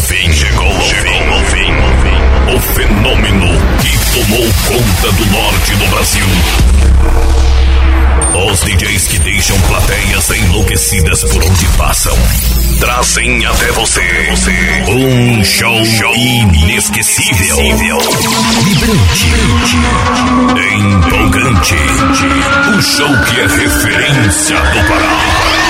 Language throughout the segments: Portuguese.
ao fim. O fenômeno que tomou conta do norte do Brasil. Os DJs que deixam plateias enlouquecidas por onde passam. Trazem até você um show inesquecível, vibrante, empolgante. O show que é referência do Pará.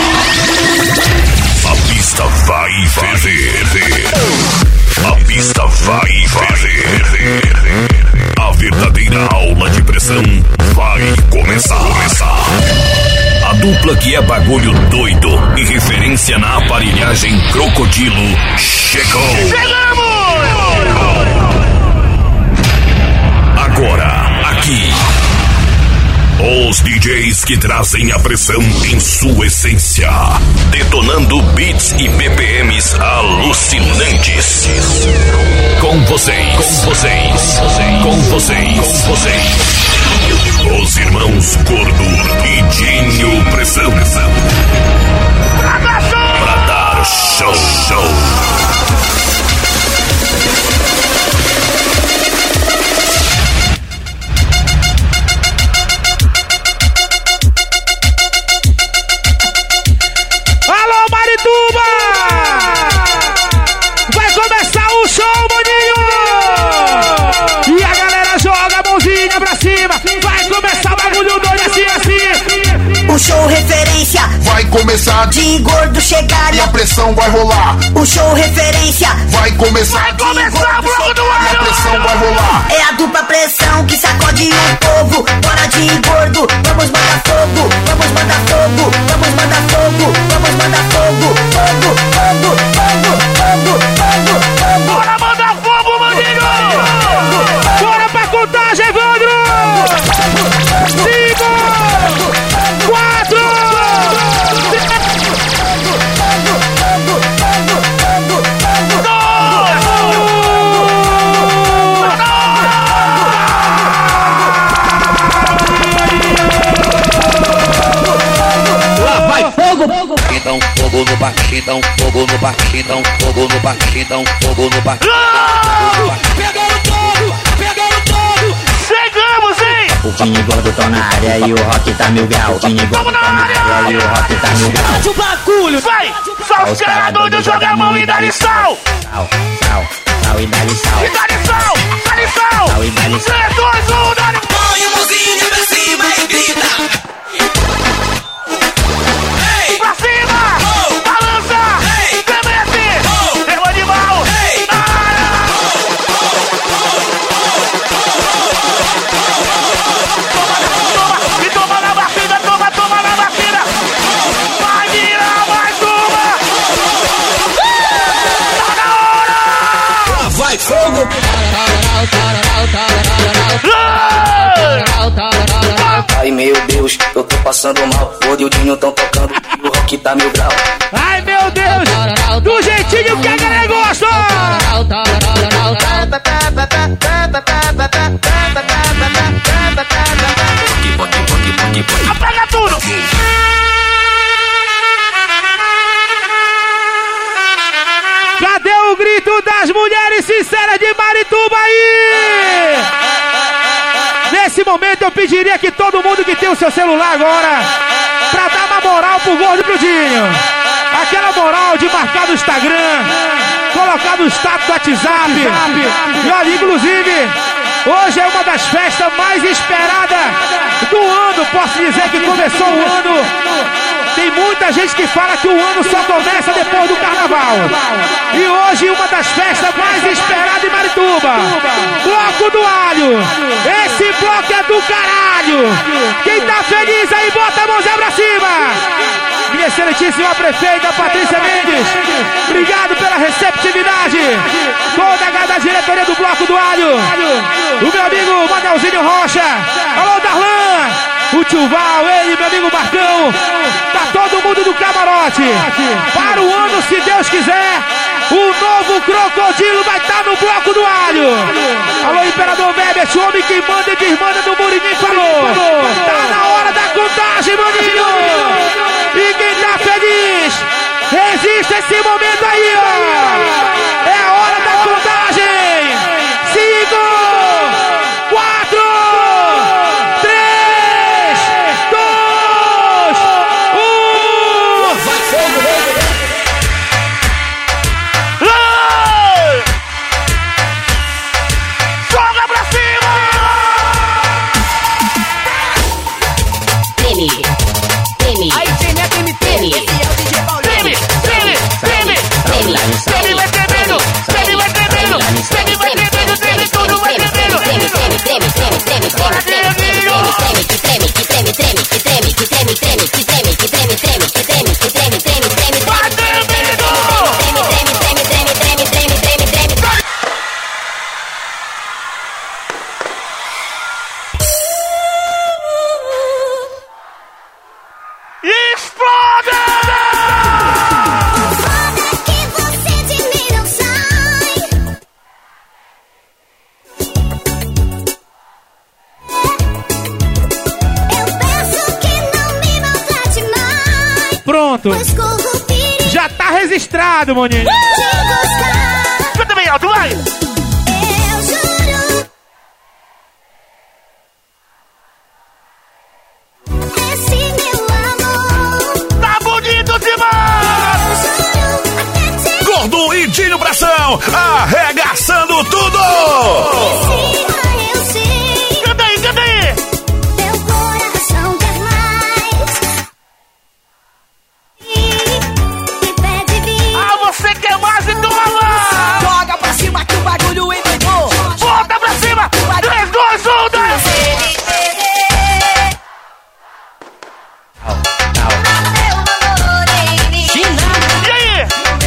A pista vai ferver. A pista vai ferver. A verdadeira aula de pressão vai começar. A dupla que é bagulho doido e referência na aparelhagem Crocodilo chegou. Agora, aqui, os DJs que trazem a pressão em sua essência, detonando beats e BPMs alucinantes. Com vocês, os irmãos Gordo e Dinho Pressão. Pra dar show. Alô, Marituba! Vai começar o show, maninho! E a galera joga a mãozinha pra cima. Vai começar o bagulho doido assim. O show referência vai começar. De gordo chegar e a pressão vai rolar. O show referência vai começar. O bloco do ar. E a pressão vai rolar. É a dupla pressão que sacode o povo. Bora de gordo, vamos mandar fogo. Vamos mandar fogo, vamos mandar fogo. Vamos mandar fogo, fogo, fogo, fogo, fogo, fogo, fogo. Bora mandar fogo, maninho! Bora pra contagem, Evandro! 5, 4, lá vai fogo! Então fogo no baixidão, fogo no baixidão, fogo no baixidão, fogo no baixidão. Pegando todo! chegamos, hein? O Dinho Gordo tá na área e o rock tá mil grau. O Dinho Gordo tá na área e o rock tá mil grau. Faz o bagulho, vai! Só os caras doidos jogam a mão e dá-lhe sal! Sal e dá-lhe sal. E dá-lhe sal! Dá-lhe sal! Sal e dá-lhe sal. 3, 2, 1, dá-lhe... Põe o mãozinho pra cima e grita. Pra cima! Balança! Tremete! Tem um animal! E toma na batida, toma na batida! Vai virar mais uma! Tá na hora! Vai fogo! Ai meu Deus, eu tô passando mal. O Gordo e o Dinho tão tocando e o rock tá mil grau. Ai meu Deus! Do jeitinho que a galera gosta! Apaga tudo! Cadê o grito das mulheres sinceras de Marituba aí? Nesse momento eu pediria que todo mundo que tem o seu celular agora, pra dar uma moral pro Gordo e pro Dinho, aquela moral de marcar no Instagram, colocar no status do WhatsApp. E olha, inclusive, hoje é uma das festas mais esperadas do ano. Posso dizer que começou o ano. Tem muita gente que fala que o ano só começa depois do carnaval. E hoje uma das festas mais esperadas em Marituba. Bloco do Alho. Esse bloco é do caralho. Quem tá feliz aí, bota a mãozinha pra cima. Minha excelentíssima prefeita Patrícia Mendes, obrigado pela receptividade. Toda a diretoria do Bloco do Alho. O meu amigo Manelzinho Rocha. Alô, Darlan. O Tio Val, ele, meu amigo Marcão. Tá todo mundo do camarote. Para o ano, se Deus quiser, o novo Crocodilo vai estar no Bloco do Alho. Alô, Imperador Bebet, o homem que manda e desmanda do Murinim falou. Tá na hora da contagem, maninho. E quem tá feliz, resiste esse momento aí, ó. É a pronto. Já tá registrado, maninho. Canta bem alto, vai. Eu juro. Esse meu amor. Tá bonito demais! Gordo e Dinho Pressão, arregaçando tudo! Eu sei. Canta aí, canta aí! Teu coração quer mais. E pede vir. Ah, você quer mais, então vai lá! Joga pra cima que o bagulho entregou. Volta pra cima! 3, 2, 1, 2! E aí?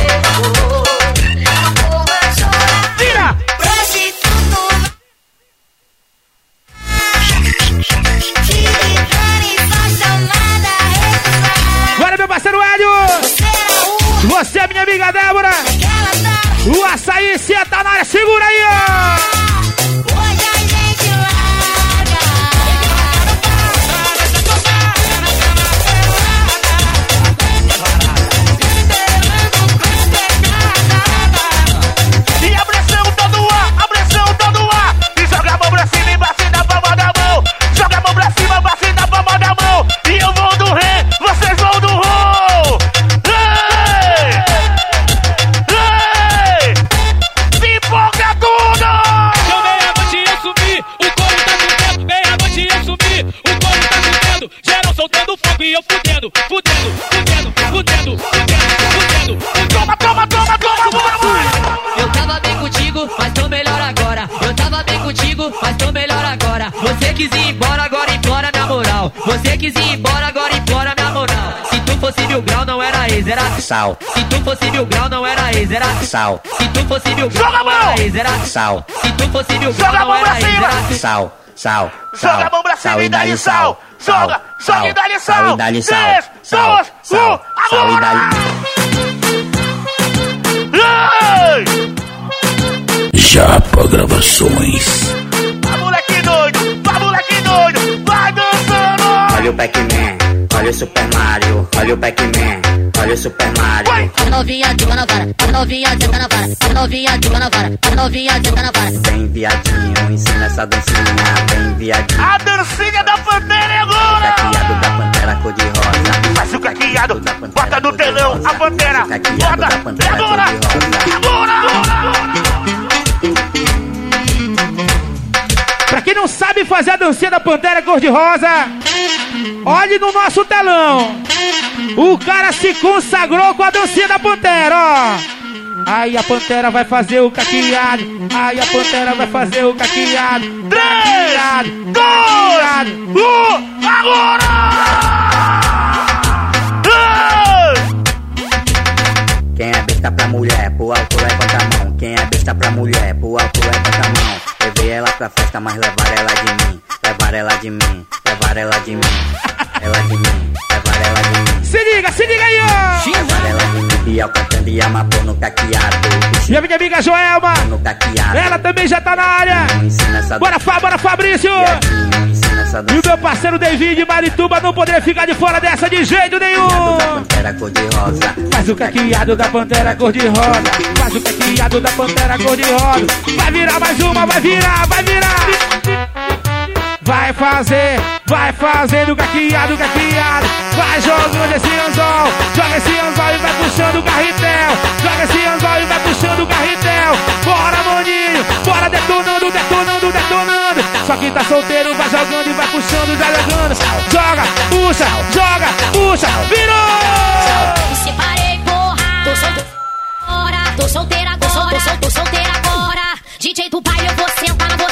Tira! Agora, meu parceiro Hélio. Você, minha amiga Débora. O açaí senta na área. Segura aí, ó. Hoje a gente larga. E a pressão todo ar, a pressão todo ar. E joga a mão pra cima, embaixo da palma da mão. Joga a mão pra cima, embaixo da palma da mão. E eu vou do ré, vocês vão do rol. Ei! Ei! Se empolga tudo! Eu meia noite eu sumi, o couro tá fudendo. Meia noite eu sumi, o couro tá fudendo. Geral soltando fogo e eu fudendo. Toma, toma, toma, toma, toma! Eu tava bem contigo, mas tô melhor agora. Eu tava bem contigo, mas tô melhor agora. Você quis ir embora, agora implora minha moral. Você quis ir embora, agora implora minha moral. Se tu fosse 1000 grau, não era ex, era Sal, Se tu fosse 1000 grau, não era ex, era sal, Se tu fosse 1000 Joga grau, a não mão! era ex, era sal, Se tu fosse 1000 grau, Joga a não mão pra era ex, cima! era sal, sal, Joga a mão pra cima e dá-lhe sal! Joga, joga e dá-lhe sal! e dá-lhe 3, sal, 2, 1, sal, sal e agora! dá-lhe. Ei! Japa Gravações. Vai moleque doido, vai dançando! Olha o Pac-Man, olha o Super Mario, olha o Pac-Man, olha o Super Mario. A novinha joga na vara, a novinha senta na vara, a novinha joga na vara, a novinha senta na vara. Vem viadinho, ensina essa dancinha, vem viadinho. A dancinha da Pantera é agora! Caqueado da Pantera cor-de-rosa. Faz o caqueado, bota no telão a Pantera! Caqueado da Bota, Pantera agora! cor-de-rosa. Agora! Pra quem não sabe fazer a dancinha da Pantera Cor-de-Rosa, olhe no nosso telão. O cara se consagrou com a dancinha da Pantera, ó. Aí a Pantera vai fazer o caqueado. Aí a Pantera vai fazer o caqueado. 3, 2, 1, agora! Quem é besta pra mulher, pro alto levanta a mão. Quem é besta pra mulher, pro alto levanta a mão. Levei ela pra festa, mas levar ela de mim. Levar ela de mim, levar ela de mim. Ela de mim, levar ela de mim. Se liga aí, ó. Levar ela de mim, Bial cantando e amapô no caqueado. E a minha amiga Joelma, No caqueado. ela também já tá na área. Ensina essa Bora Fabrício. viadinho, ensina essa E o dancinha. meu parceiro David de Marituba não poderia ficar de fora dessa de jeito nenhum. Caqueado da Pantera cor-de-rosa. Faz o caqueado da Pantera Cor-de-Rosa. Faz o caqueado da Pantera Cor-de-Rosa. Vai virar mais uma, vai virar. Vai fazendo caqueado. Vai jogando esse anzol. Joga esse anzol e vai puxando o carretel. Joga esse anzol e vai puxando o carretel. Bora, maninho. Bora detonando. Só quem tá solteiro vai jogando e vai puxando, já jogando. Joga, puxa. Virou! Me separei, porra. Tô solteira agora. Tô solteira agora. DJ do baile, eu vou sentar na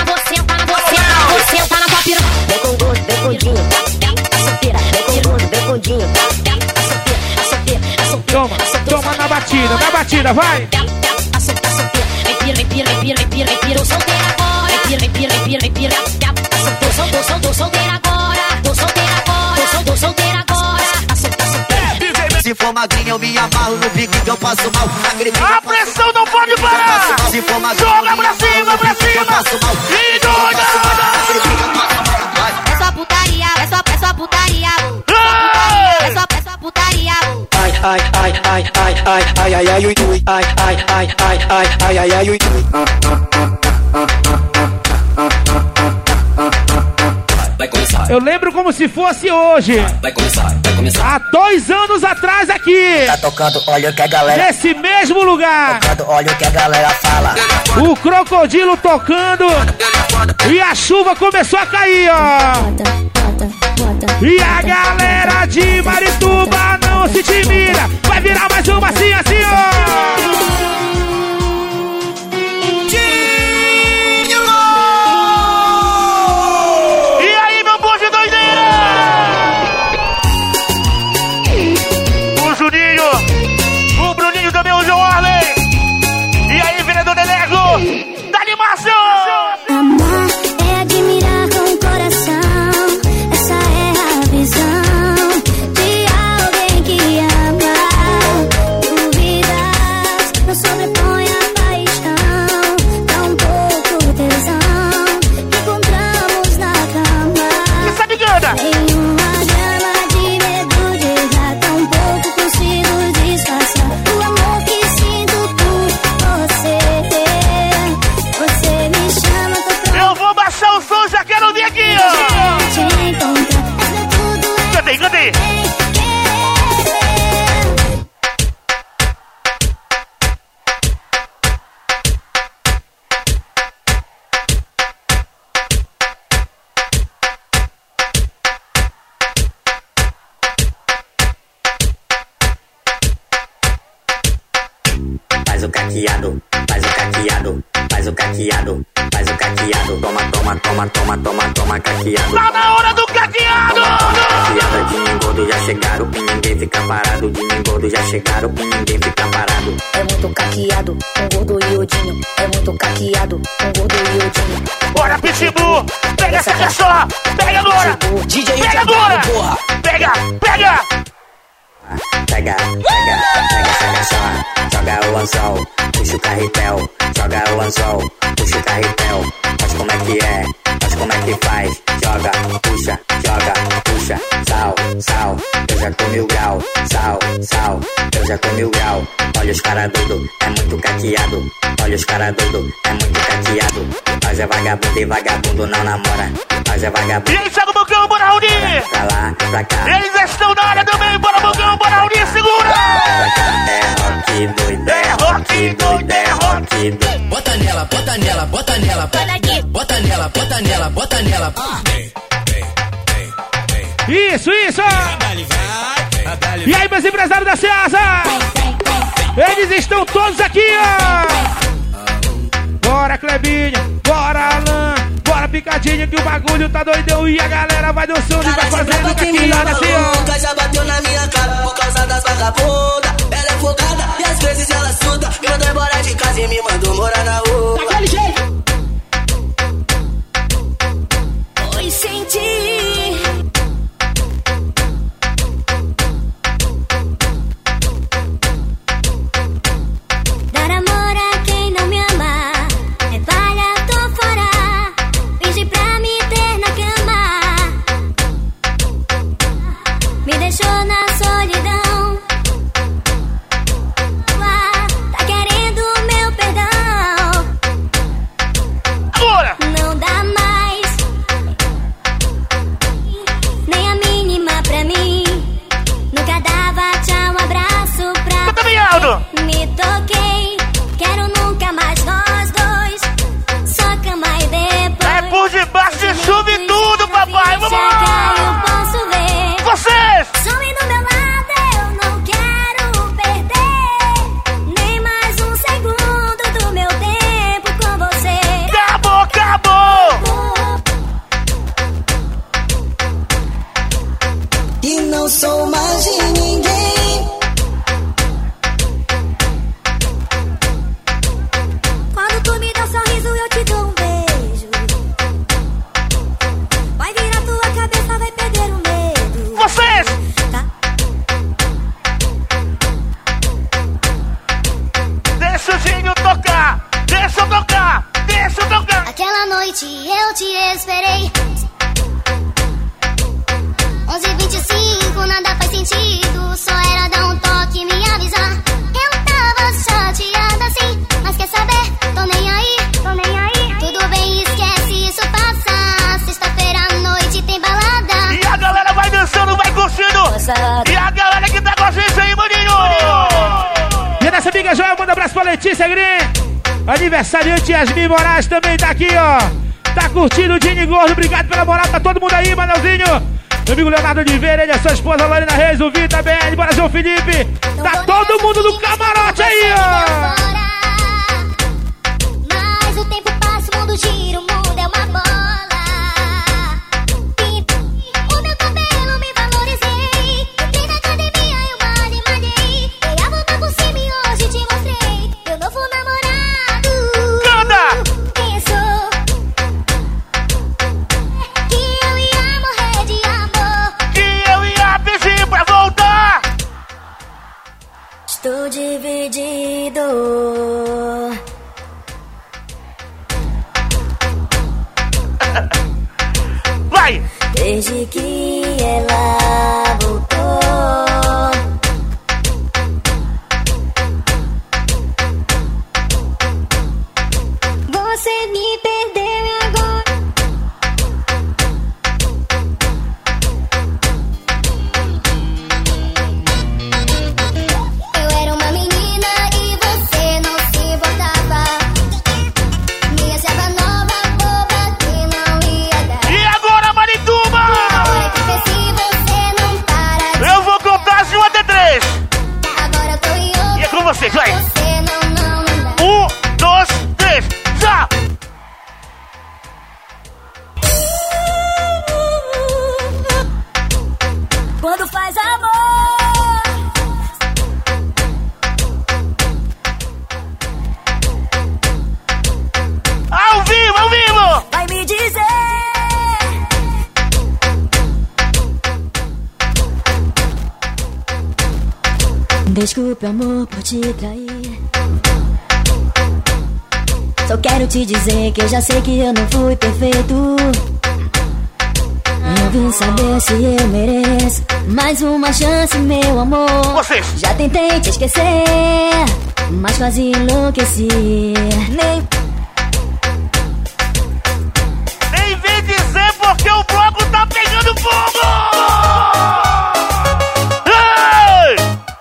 tua piranha. Vem com gosto, vem com dinho. Tá solteira, vem com gosto, vem com dinho. Tá solteira. Toma na batida, vai! Tá solteira. Vem pira. Tô solteira agora. Vem pira. Tô solteira agora. Tô solteira agora. Se for magrinha eu me amarro no pique que eu passo mal. A pressão não pode parar! Se for magrinha Joga pra cima! E doida! É só putaria. Ei! É só putaria. ai, ai, ai, ai, ui. Vai começar. Eu lembro como se fosse hoje. Vai começar, vai começar. Há 2 anos atrás aqui. Tá tocando, olha o que a galera. Nesse mesmo lugar. Tocando, olha o que a galera fala. O crocodilo tocando. E a chuva começou a cair, ó. E a galera de Marituba não se intimida. Vai virar mais uma assim, assim, ó. Amar é admirar com o coração. Essa é a visão de alguém que ama. Dúvidas não sobrepõe a paixão. Dá um pouco tesão. Encontramos na cama. Tem uma grama de medo de errar. Tão pouco consigo disfarçar o amor que sinto por você. Você me chama, tô pronto. Eu vou baixar o som, já quero vir aqui, ó. Te encontrar, mas não tudo é. Cantei, cantei. Faz o caqueado, faz o caqueado, faz o caqueado, faz o caqueado. Toma, toma, toma, toma, toma, toma, caqueado. Tá na hora do caqueado! Caqueada de engordo já chegaram e ninguém fica parado. De engordo já chegaram e ninguém fica parado. É muito caqueado, com gordo e odinho. É muito caqueado, com gordo e odinho. Bora, Pitbull! Pega essa cachorra! Pega agora! Pega agora! Pega, pega! Pega, pega, pega essa cachorra. Joga o anzol, puxa o carretel. Joga o anzol, puxa o carretel. Faz como é que é, faz como é que faz. Joga, puxa, sal, sal. Eu já tô 1000 grau, sal, sal. Eu já tô 1000 grau. Olha os cara doido, é muito caqueado. Olha os cara doido, é muito caqueado. Nós é vagabundo e vagabundo não namora. Nós é vagabundo. E aí, Thiago Bocão, bora, Raoni! Pra lá, pra cá. Eles estão na área também, bora, Bocão, bora, Raoni, segura! É rock doido, é rock doido, é rock doido. Bota nela, bota nela, bota nela. Bota nela, bota nela, bota nela. Isso, isso! E aí, meus empresários da Ceasa? Eles estão todos aqui, ó! Bora, Clebinho, bora, Alan, bora, Picadinho, que o bagulho tá doidão e a galera vai dançando e vai fazendo caqueada assim, ó! Nunca já bateu na minha cara por causa das vagabundas. Ela é focada e às vezes ela suda. Me mandou embora de casa e me mandou morar na rua. Daquele jeito! Oi, senti. Dar amor a quem não me ama é palha, tô fora. Finge pra me ter na cama. Me deixou na solidão. Tá querendo meu perdão. Agora! Não dá mais nem a mínima pra mim. Nunca dava tchau, abraço pra Tá caminhando! me toquei, quero nunca mais nós dois. Só cama e depois. É por debaixo de chuva e tudo, papai! Vamos Chega, eu lá! posso ver. Vocês! Some do meu lado, eu não quero perder nem mais um segundo do meu tempo com você. Acabou, acabou! E não sou mais de ninguém. Quando tu me dá um sorriso, eu te dou um beijo. Vai virar tua cabeça, vai perder o medo. Vocês! Tá? Deixa o Zinho tocar! Deixa eu tocar! Deixa eu tocar! Aquela noite eu te esperei. 11h25, nada faz sentido. Só era dar um toque e me avisar. Eu tava chateada assim, mas quer Letícia Green. Aniversariante Yasmin Moraes também tá aqui, ó. Tá curtindo o Dini Gordo. Obrigado pela moral. Tá todo mundo aí, Manelzinho. Meu amigo Leonardo Oliveira, ele é sua esposa Lorena Reis, o Vitor BL, bora João Felipe. Tá todo mundo no camarote aí, ó. Mas o tempo passa, o mundo gira, o mundo é uma bola. O meu cabelo me valorizei. Entrei na academia, eu malhei. Dei a volta por cima e hoje te mostrei meu novo namorado. Canta! Pensou que eu ia morrer de amor. Que eu ia pedir pra voltar. Estou dividido. Vai! Desde que ela voltou. Você me perdeu e agora eu era uma menina e você não se importava. Minha serva nova, boba, que não ia dar. E agora, Marituba? Agora que cresci, você não para de Eu vou contar de 1 até 3. agora eu tô em outro. E é com vocês, vai! Você não dá. 1, 2, 3, já! Quando faz amor, Ao vivo, ao vivo! vai me dizer. Desculpe, amor, por te trair. Só quero te dizer que eu já sei que eu não fui perfeito. Eu vim saber se eu mereço mais uma chance, meu amor. Vocês. Já tentei te esquecer, mas quase enlouqueci. Nem vem dizer porque o bloco tá pegando fogo! Ei!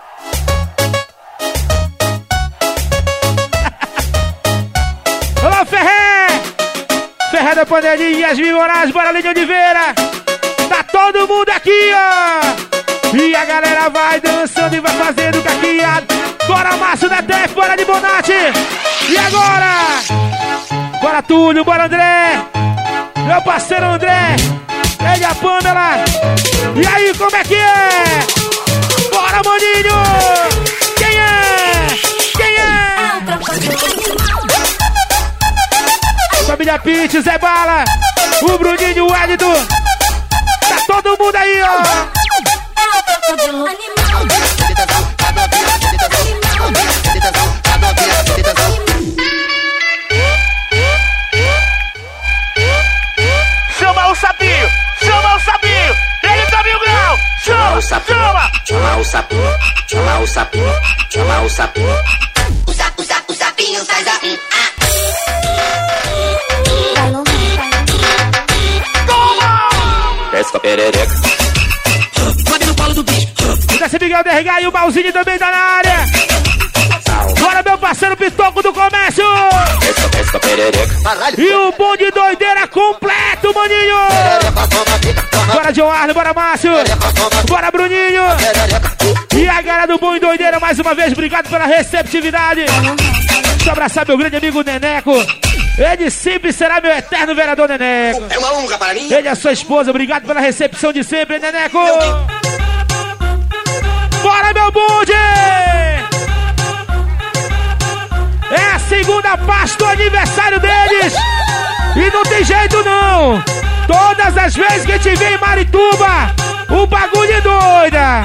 Alô, Ferré! Ferré da Panelinha, Yasmin Moraes, bora Linha Oliveira! Tá todo mundo aqui, ó! E a galera vai dançando e vai fazendo caqueado. Bora, Márcio da Tef, bora de Bonatti! E agora? Bora, Túlio, bora, André! Meu parceiro André! Ele e a Pamela! E aí, como é que é? Bora, maninho! Quem é? Quem é? Família Pitts, Zé Bala! O Bruninho, o Edito! Tá todo mundo aí, ó! Chama o sapinho! Chama o sapinho! Ele tá 1000 graus! Chama! Chama! Chama o sapinho, chama o sapinho, chama o sapinho. O sapinho faz a... Pesca perereca. Sobe no colo do bicho. O Desce Miguel DRH e o Balzinho também tá na área! Bora, meu parceiro Pitoco do Comércio! Pesca, pesca perereca. E o bonde doideira completo, maninho! Bora, John Arno, bora, Márcio! Bora, Bruninho! E a galera do bonde doideira, mais uma vez, obrigado pela receptividade! Deixa eu abraçar meu grande amigo Neneco! Ele sempre será meu eterno vereador Neneco! É uma honra para mim. Ele é sua esposa, obrigado pela recepção de sempre, Neneco! Bora, meu bonde! É a segunda parte do aniversário deles! E não tem jeito não! Todas as vezes que a gente vem em Marituba, o bagulho é doida!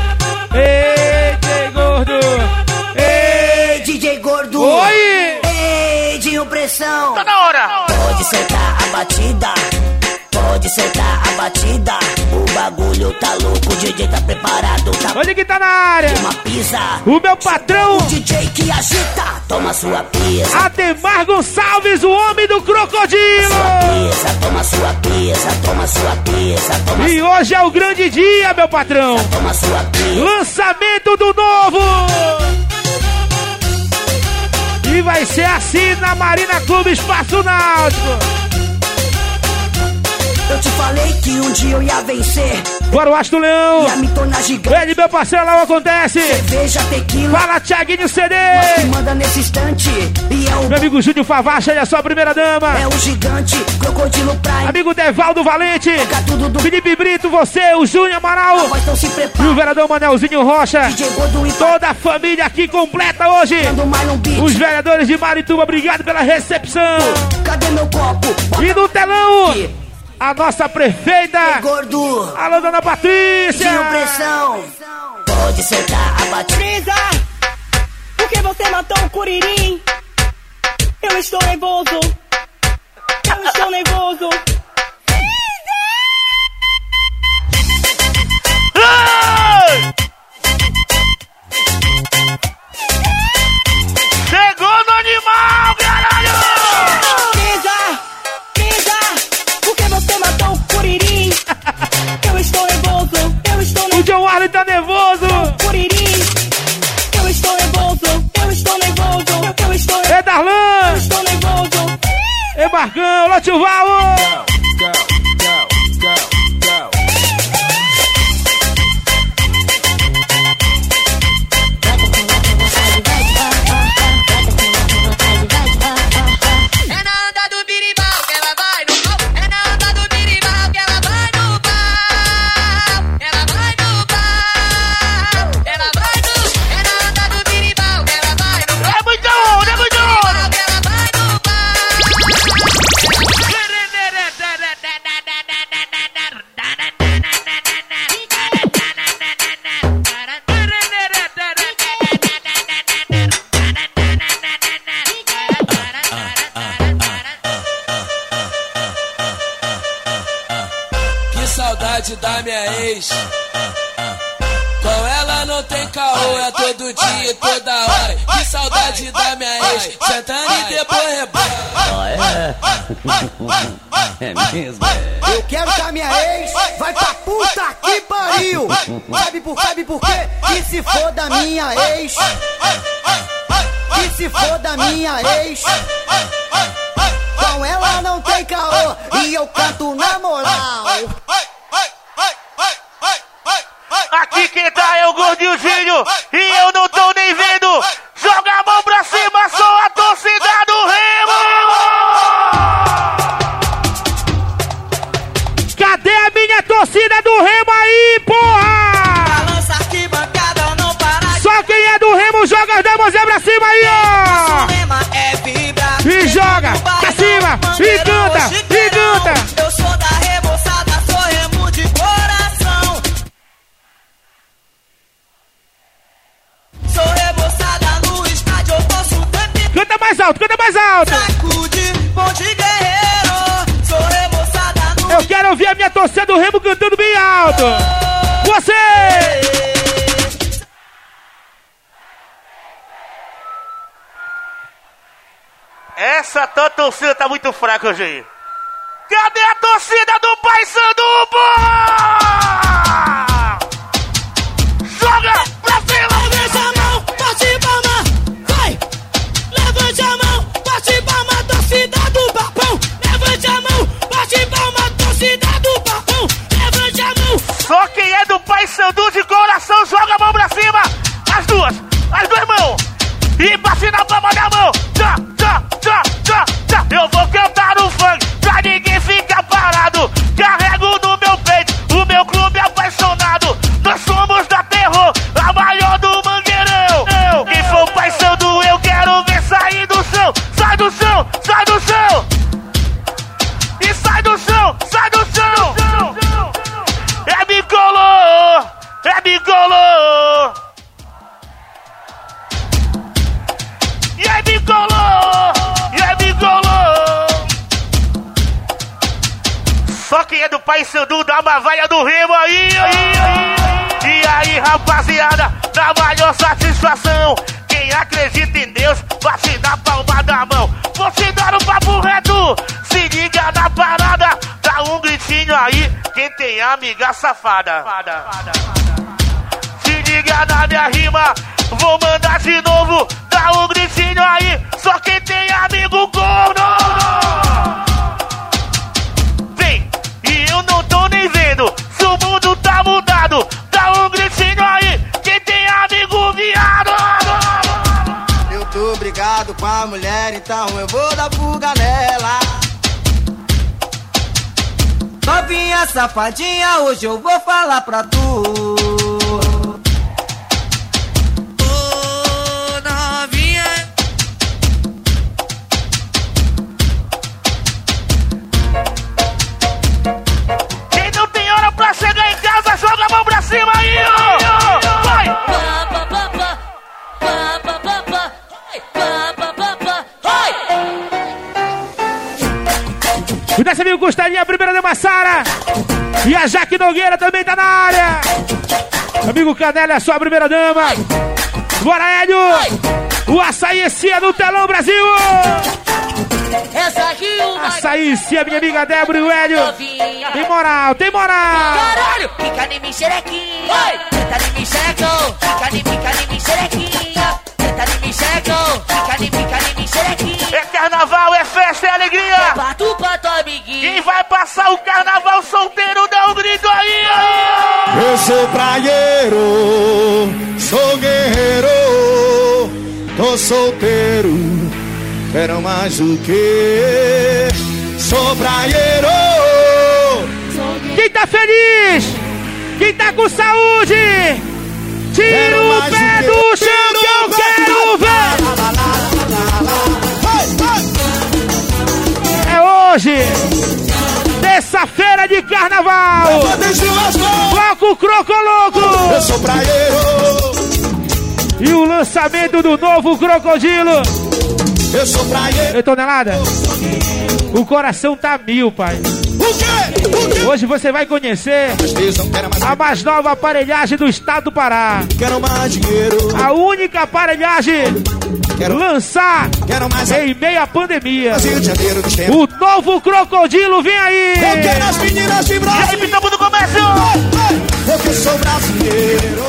Ei, gordo! Ei, DJ Gordo. oi! Ei, Dinho Pressão. Tá na hora! Pode soltar a batida. Pode soltar a batida. O bagulho tá louco, o DJ tá preparado. Tá Olha que tá na área! uma pisa. O meu patrão, O DJ que agita. Toma sua pisa. Ademar Gonçalves, o homem do crocodilo! Pisa, toma sua pisa. Toma sua pisa. Toma, E hoje é o grande dia, meu patrão! toma sua pisa. Lançamento do novo! E vai ser assim na Marina Clube Espaço Náutico. Eu te falei que um dia eu ia vencer. Bora o Astro Leão. Ia me tornar gigante. Ele, meu parceiro, lá acontece. Cerveja, tequila. Fala, Thiaguinho CD. Nós que manda nesse instante. E é o meu amigo Júnior Favacha, ele é só a primeira dama. É o gigante, crocodilo praia. Amigo Devaldo Valente. Tudo do... Felipe Brito, você, o Júnior Amaral. Então se prepara. E o vereador Manelzinho Rocha. DJ Gordo e toda a família aqui completa hoje. Os vereadores de Marituba, obrigado pela recepção. Cadê meu copo? E no telão, a nossa prefeita. Gordo. Alô, dona Patrícia. Tinha pressão. Pode sentar a Patrícia. Porque você matou o Curirim. Eu estou nervoso. Eu estou nervoso. Chegou no animal, caralho! Pisa, porque você matou o Curirim. Eu estou nervoso, eu estou nervoso. O John Arlen tá nervoso. Curirim, eu estou nervoso, eu estou nervoso, eu estou nervoso. É Darlan! Eu estou nervoso. É Marcão, Lotival! Da minha ex. Com ela não tem caô, é todo dia e toda hora. Que saudade da minha ex, sentando e depois rebola. É mesmo? Eu quero que a minha ex vai pra puta que pariu. Sabe por quê? Que se for da minha ex. Que se for da minha ex. Com ela não tem caô e eu canto na moral. Aqui quem tá é o Gordinho e eu não tô nem vendo. Joga a mão pra cima, sou a torcida do Remo. Cadê a minha torcida do Remo aí, porra? Balança arquibancada, não para. Só quem é do Remo joga as mãozinhas pra cima aí, ó. É vibrar. E joga pra cima, e canta, e canta. Eu sou da Remoçada, sou Remo de coração. Sou Remoçada no estádio, eu posso ter. Canta mais alto, canta mais alto. Sacude, ponte guerreiro. Sou Remoçada no. Eu quero ouvir a minha torcida do Remo cantando bem alto. Você! Essa tua torcida tá muito fraca hoje aí. Cadê a torcida do Paysandu, porra? Joga pra cima! Levante a mão, bate palma, vai! Levante a mão, bate palma, torcida do Papão! Levante a mão, bate palma, torcida do Papão! Levante a mão! Só quem é do Paysandu de coração joga a mão pra cima! As duas mãos! E bate na palma da mão! Tchá, tchá, tchá, tchá, tchá! Eu vou cantar o funk pra ninguém ficar parado! Carrego no meu peito o meu clube apaixonado! Nós somos da Terror, a maior do Mangueirão! Quem for Paysandu eu quero ver sair do chão! Sai do chão, sai do chão! E sai do chão, sai do chão! É bicolor, é bicolor! E é bicolor, e é bicolor! Só quem é do Paysandu dá uma vaia do Remo aí, E aí, rapaziada, na maior satisfação. Quem acredita em Deus, bate na palma da mão. Vou te dar um papo reto, se liga na parada. Dá um gritinho aí, quem tem amiga safada. Se liga na minha rima. Vou mandar de novo, dá um gritinho aí. Só quem tem amigo corno. Vem, e eu não tô nem vendo. Se o mundo tá mudado, dá um gritinho aí. Quem tem amigo viado. Eu tô brigado com a mulher, então eu vou dar fuga nela. Novinha safadinha, hoje eu vou falar pra tu. Ô, novinha. Quem não tem hora pra chegar em casa, joga a mão pra cima aí, ó. Vai! O nosso amigo Costelinha, a primeira dama Sara. E a Jaque Nogueira também tá na área. Amigo Canela, é a sua primeira dama. Bora, Hélio. O Açaí Cia no telão, Brasil. Essa aqui uma Açaí Cia, minha amiga Débora e o Hélio. Tem moral, tem moral. Caralho, fica em mim xerequinha. Tenta em mim xerecão. Fica em mim xerequinha. Tenta em mim xerecão. Fica em mim xerequinha. É carnaval, é festa, é alegria. Bato pra tua amiguinha. Quem vai passar o carnaval solteiro, dá um grito aí. Eu sou praieiro, sou guerreiro, tô solteiro, quero mais o quê? Sou praieiro. Quem tá feliz? Quem tá com saúde? Tira o pé do chão que eu quero ver. É hoje, terça-feira de carnaval. Bloco Crocoloco. Eu sou praieiro. E o lançamento do novo Crocodilo. Eu sou praieiro. Ei, tonelada, o coração tá mil, pai. Hoje você vai conhecer a mais nova aparelhagem do estado do Pará. Quero mais dinheiro. A única aparelhagem lançar em meio à pandemia. O novo Crocodilo vem aí. Eu quero as meninas de Brasil. E aí, pitamos do comércio. Porque sou brasileiro.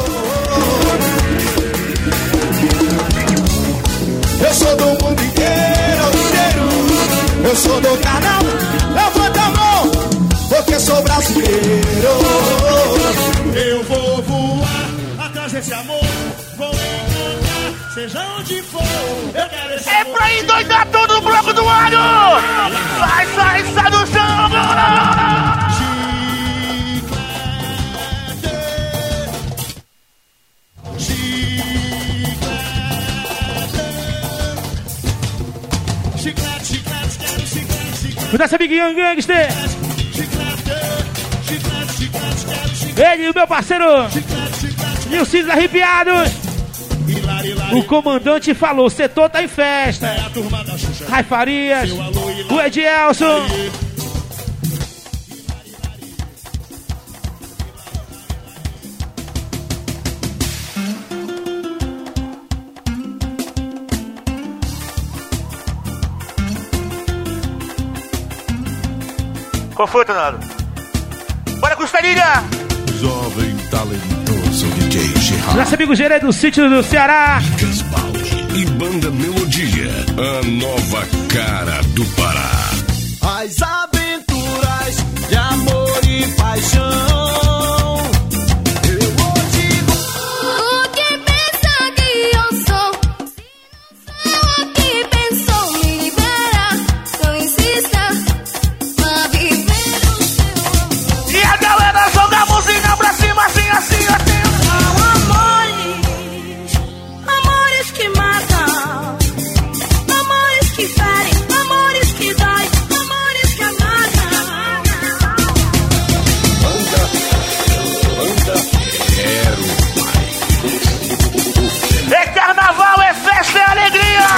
Eu sou do mundo inteiro. Eu sou do canal. Levanta a mão. Porque sou brasileiro. Eu vou voar atrás desse amor. Vou encontrar, seja onde for. Eu quero esse é pra endoidar todo o bloco do alho. Sai, sai, sai do chão. O nosso amiguinho Gangster. Ele e o meu parceiro Nilcídio Arrepiados. O comandante falou, setor tá em festa. Rai Farias, o Edielson. Qual foi, Tonado? Bora, Costelinha! Jovem talentoso DJ Gerard. Nosso amigo Gerê do sítio do Ceará. E Banda Melodia, a nova cara do Pará. As aventuras de amor e paixão. O que pensa que eu sou? Se não sei o que pensou, me libera. Não insista. E a galera joga a mãozinha pra cima, assim, assim, assim. Amores que matam, amores que ferem, amores que dói, amores que amarram. É carnaval, é festa, é alegria.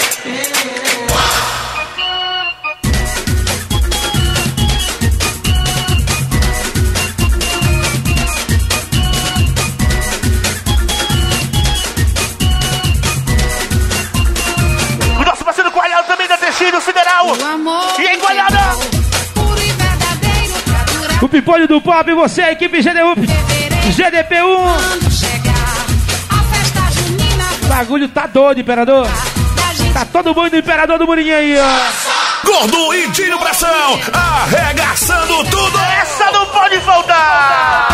O nosso parceiro Coalhado também da Tecido Sideral. E aí, Coalhada? O Pipolho do Pop, você, a equipe GDP1. O bagulho tá doido, Imperador. Tá todo mundo do Imperador do Murinho aí, ó. Gordo e Dinho Pressão, arregaçando tudo. Essa não pode faltar.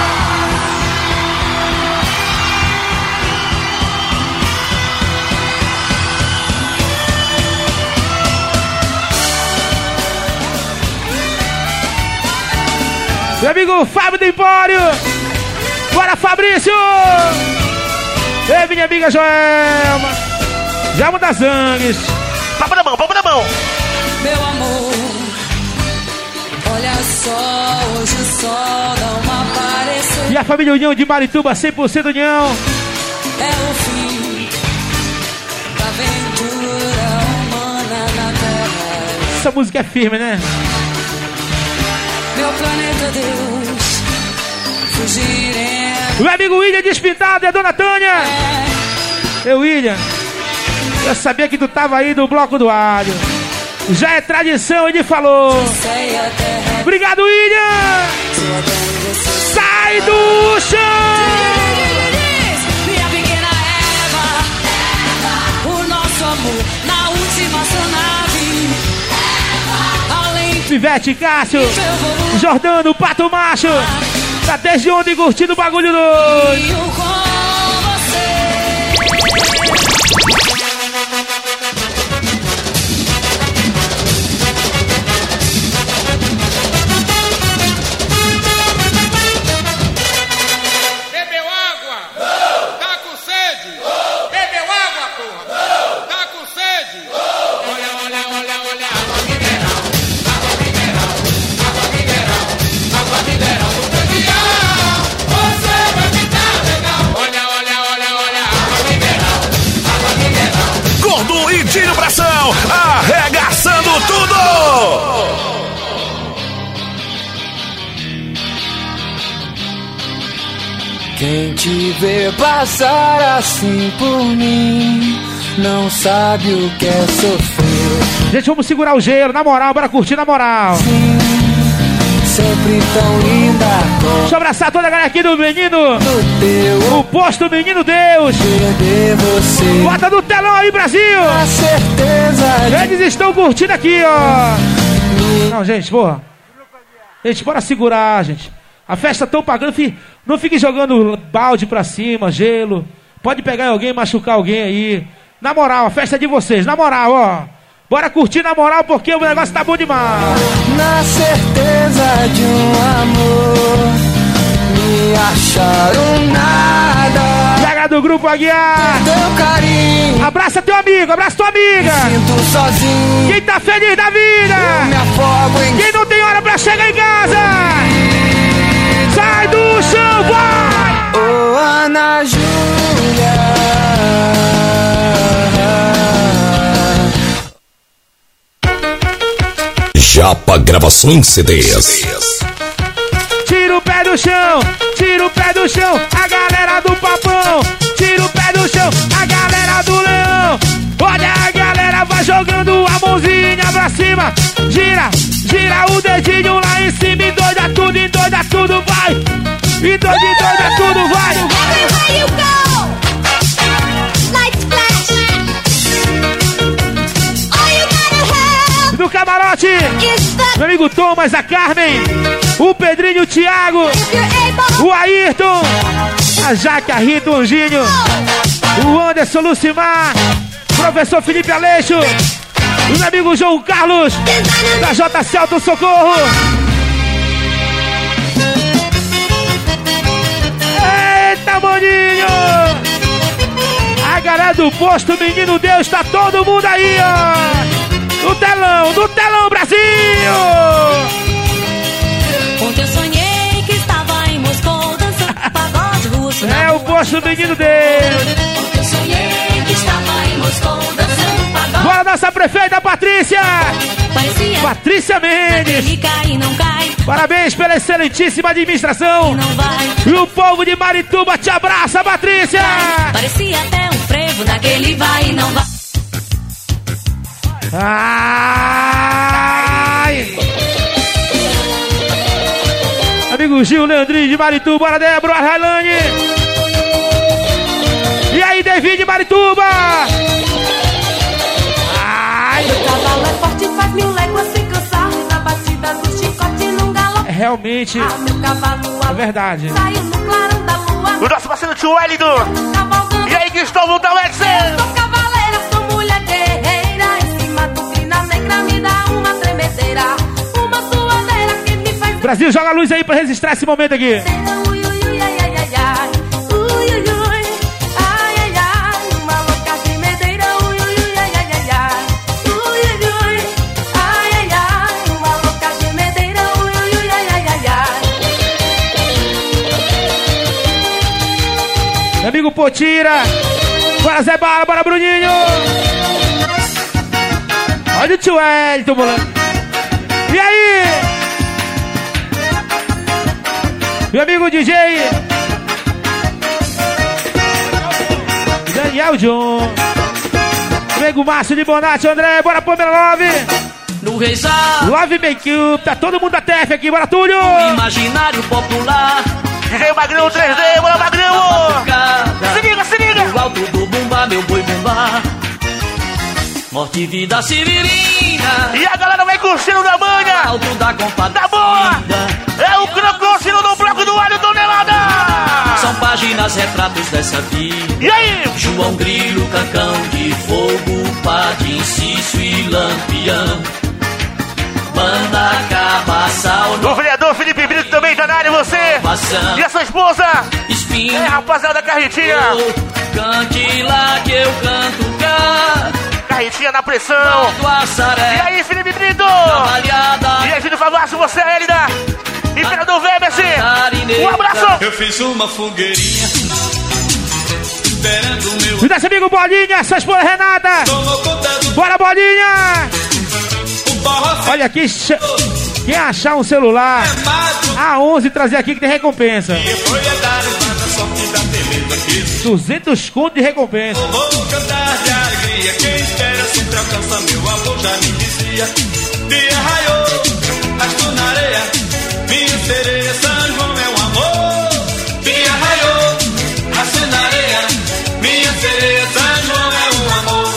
Meu amigo Fábio do Empório. Bora, Fabrício. Ei, minha amiga Joelma. Joelma das Zangues. Papo na mão, papo na mão. Meu amor, olha só, hoje o sol não apareceu. E a família União de Marituba, 100% União. É o fim da aventura humana na Terra. Essa música é firme, né? Meu planeta Deus, fugiremos. O amigo William Despintado e a dona Tânia. Eu, William, eu sabia que tu tava aí do Bloco do Alho. Já é tradição, ele falou. Obrigado, William. Sai do chão. Minha pequena Eva, o nosso amor na última sonave. Além Pivete, Cássio, Jordano, Pato Macho. Tá desde ontem curtindo o bagulho doido. Arregaçando tudo! Quem te vê passar assim por mim não sabe o que é sofrer. Gente, vamos segurar o gelo, na moral, bora curtir na moral. Sim, sempre tão linda. Deixa eu abraçar toda a galera aqui do Menino. O posto Menino Deus. Você. Bota no telão aí, Brasil. A certeza. Eles estão curtindo aqui, ó. Não, gente, porra. Gente, bora segurar, gente. A festa tão pagando. Não fique jogando balde pra cima, gelo. Pode pegar alguém, machucar alguém aí. Na moral, a festa é de vocês. Na moral, ó. Bora curtir na moral, porque o negócio tá bom demais. Na certeza de um amor, me acharam nada. Pega do Grupo Aguiar. Teu carinho. Abraça teu amigo, abraça tua amiga. Me sinto sozinho. Quem tá feliz da vida. Eu me afogo em... Quem não tem hora pra chegar em casa. Sai do chão, vai. Ô, Ana Júlia. Japa Gravações CDs. Tira o pé do chão, tira o pé do chão, a galera do Papão. Tira o pé do chão, a galera do Leão. Olha a galera vai jogando a mãozinha pra cima. Gira, gira o dedinho lá em cima. Endoida tudo, vai. Endoida tudo, vai. Everywhere you go, lights flash. All you gotta have Do camarote, meu amigo Thomas, a Carmen, o Pedrinho, o Thiago, o Ayrton, a Jaque, a Rita, o Anjinho, o Anderson, Lucimar, professor Felipe Aleixo, o meu amigo João Carlos, da JC Alto Socorro. Eita, Boninho! A galera do posto Menino Deus, tá todo mundo aí, ó! No telão, Brasil! Ontem eu sonhei que estava em Moscou dançando pagode russo. É o posto Menino Deus! Ontem eu sonhei que estava em Moscou dançando pagode. Bora, nossa prefeita Patrícia! Parecia Patrícia Mendes! Ele cai e não cai. Parabéns pela excelentíssima administração! E não vai. E o povo de Marituba te abraça, Patrícia! Parecia até um frevo naquele vai e não vai. Ai! Amigo Gil, Leandrinho de Marituba, bora Débora, Railane! E aí, David Marituba? Ai. Meu cavalo é forte, faz 1000 léguas sem cansar. Na batida do chicote num galope. Realmente, meu cavalo é verdade. Saiu no clarão da lua. O nosso parceiro Tio Wellington. E aí, Cristóvão da Alex? Sou cavaleira, sou mulher guerreira. Em cima do crina negra me dá uma tremedeira. Uma suadeira que me faz... Brasil, joga a luz aí pra registrar esse momento aqui. Ui, ui, ui, ai, ai, ai, ai. Ui, ui, ui, ai, ai, ai. Uma louca tremedeira. Ui, ui, ui, ai, ai, ai, ai. Ui, ui, ui, ai, ai, ai. Uma louca tremedeira. Ui, ui, ui, ai, ai, ai, ai. Meu amigo Potira. Bora, Zé Bala, bora, Bruninho. Olha o Tio Wellington, moleque. E aí? Meu amigo DJ Daniel John. Amigo Márcio de Bonatti, André, bora Pamela Love. No Reisar Love Make Up, tá todo mundo da TF aqui, bora Túlio. Imaginário popular. DJ Magrão 3D, bora Magrão. Se liga, se liga. No alto do bumba, meu boi bumba. Morte e vida civilina. E a galera vai curtindo da manha. Alto da compadecida. Tá boa. É o crocodilo no bloco do alho tonelada. São páginas, retratos dessa vida. E aí? João Grilo, Cancão de Fogo, Padim, Cício e Lampião. Banda Cabaçal. O vereador Felipe Brito também tá na área, você. E a sua esposa? Espinho. É, rapaziada, Carretinha. Cante lá que eu canto cá. Carretinha na pressão. E aí, Felipe Brito? Trabalhada. E aí, Júlio Favasso, você, Hélida. Imperador Weberse. Um abraço. Eu fiz uma fogueirinha esperando o meu. E nosso amigo Bolinha, essa esposa Renata. Bora, Bolinha. Olha aqui, quem achar um celular A11 trazer aqui que tem recompensa. 200 conto de recompensa. Vou cantar de alegria, quem espera sempre alcança, meu avô já me dizia. Dia raiou, rasto na areia, minha sereia, São João é um amor. Dia raiou, rasto na areia, minha sereia, São João é um amor.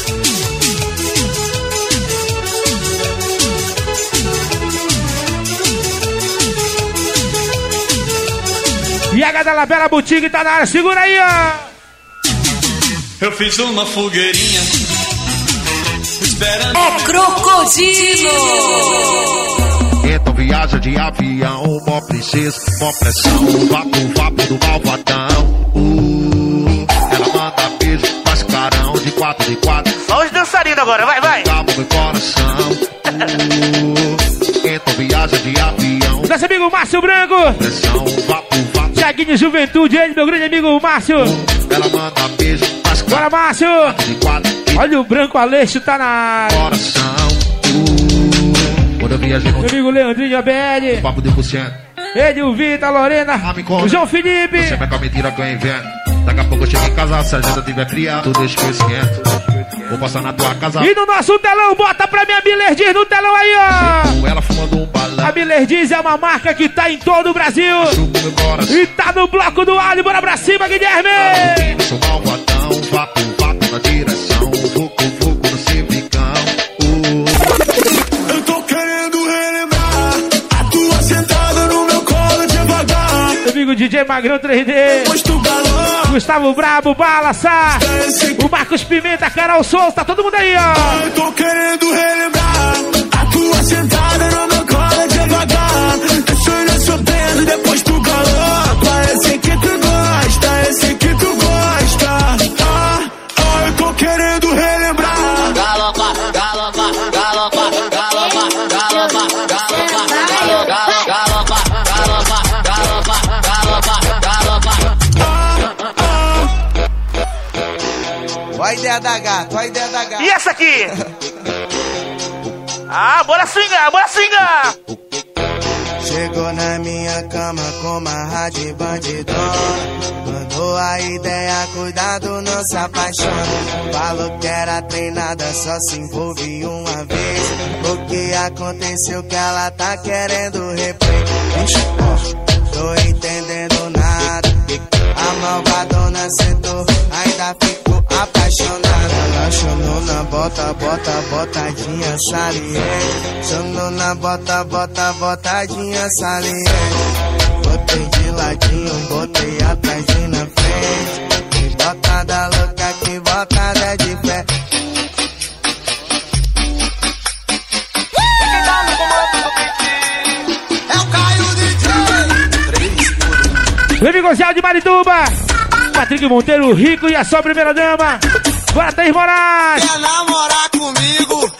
E a Gadela Bela Boutique tá na área, segura aí, ó. Eu fiz uma fogueirinha esperando. É crocodilo. Então viaja de avião, mó princesa, mó pressão, vapo do malvadão. Ela manda beijo, faz clarão de 4x4. Só os dançarinos agora, vai, vai. Acaba meu coração. Então viaja de avião. Nosso amigo Márcio Branco. Pressão, vapo. Tiaguinho Juventude, ele, meu grande amigo Márcio. Ela manda beijo, faz bora, Márcio. Olha o Branco Aleixo, tá na área. Coração. Quando eu viajei meu amigo Leandrinho ABL. Papo de %. Ele, o Vitor, a Lorena, o João Felipe. Você vai com a mentira que eu invento. Daqui a pouco eu chego em casa, se a agenda tiver fria, tu deixa que eu esquento. Vou passar na tua casa. E no nosso telão, bota pra minha Miller Diz no telão aí, ó. Ela fumando um balão. A Miller Diz é uma marca que tá em todo o Brasil. E tá no bloco do alho, bora pra cima, Guilherme. Eu sou malvadão, vapo na direção. Vucu no civicão. Eu tô querendo relembrar a tua sentada no meu colo devagar. Meu amigo DJ Magrão 3D. Gustavo Brabo, Bala, Sá, o Marcos Pimenta, Carol Souza, tá todo mundo aí, ó. Eu tô querendo relembrar a tua sentada no meu colo devagar. Deixando eu sofrendo depois tu galopa. Eu sei que tu gosta, eu sei que tu gosta. Eu tô querendo relembrar. Galopa, galopa, galopa, galopa, galopa, galopa, galopa, galopa, galopa, galopa. Olha a ideia da gata, olha a ideia da gata. E essa aqui? Bora swingar, bora swingar! Chegou na minha cama com uma rádio bandidona. Mandou a ideia, cuidado, não se apaixona. Falou que era treinada, só se envolve uma vez. O que aconteceu que ela tá querendo replay? Tô entendendo nada. A malvadona sentou, ainda já ficou apaixonada. Ela chamou na bota, botadinha saliente. Chamou na bota, botadinha saliente. Botei de ladinho, botei atrás e na frente. Que botada louca, que botada de pé. É o Caio DJ. Vem Gonçalo de Marituba, Patrick Monteiro, Rico e a sua primeira dama. Bora, Thaís Moraes. Quer namorar comigo?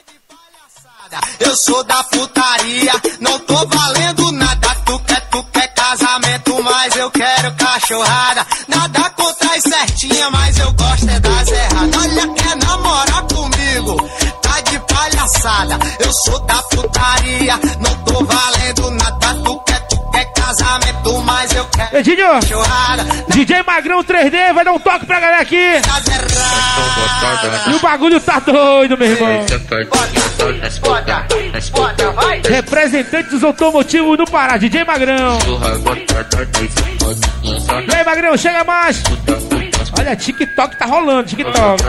Eu sou da putaria, não tô valendo nada. Tu quer casamento, mas eu quero cachorrada. Nada contra as certinha, mas eu gosto é das erradas. Olha, quer namorar comigo? Tá de palhaçada. Eu sou da putaria, não tô valendo nada. Tu quer casamento, mas eu quero Edinho, cachorrada. DJ Magrão 3D vai dar um toque pra galera aqui. E o bagulho tá doido, meu irmão. Representante dos automotivos do Pará, DJ Magrão. E aí, Magrão, chega mais. Olha, TikTok tá rolando, TikTok.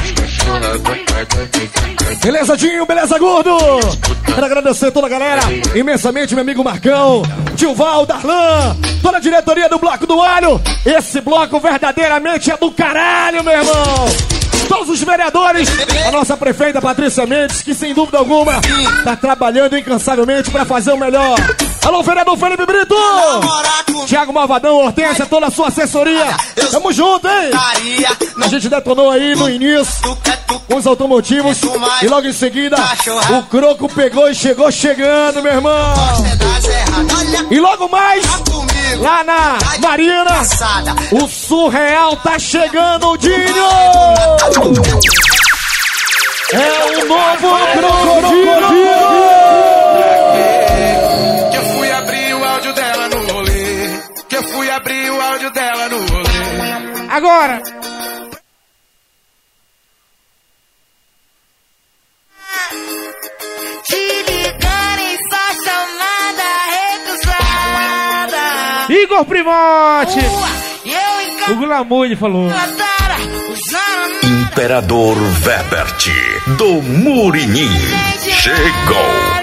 Beleza, Dinho, beleza, gordo? Quero agradecer toda a galera, imensamente, meu amigo Marcão, Tio Val, Darlan, toda a diretoria do Bloco do Alho. Esse bloco verdadeiramente é do caralho, meu irmão. Todos os vereadores, a nossa prefeita Patrícia Mendes, que sem dúvida alguma tá trabalhando incansavelmente pra fazer o melhor. Alô, vereador Felipe Brito! Thiago Malvadão, Hortência, toda a sua assessoria. Tamo junto, hein? A gente detonou aí no início com os automotivos e logo em seguida o Croco pegou e chegou chegando, meu irmão. E logo mais, lá na Marina, o Surreal tá chegando, Dinho! É o novo Crocodilo! Que eu fui abrir o áudio dela no rolê. Que eu fui abrir o áudio dela no rolê. Agora! Te ligando em sua chamada recusada. Igor Primote! O Glamour, ele falou. Imperador Webert do Murinim chegou.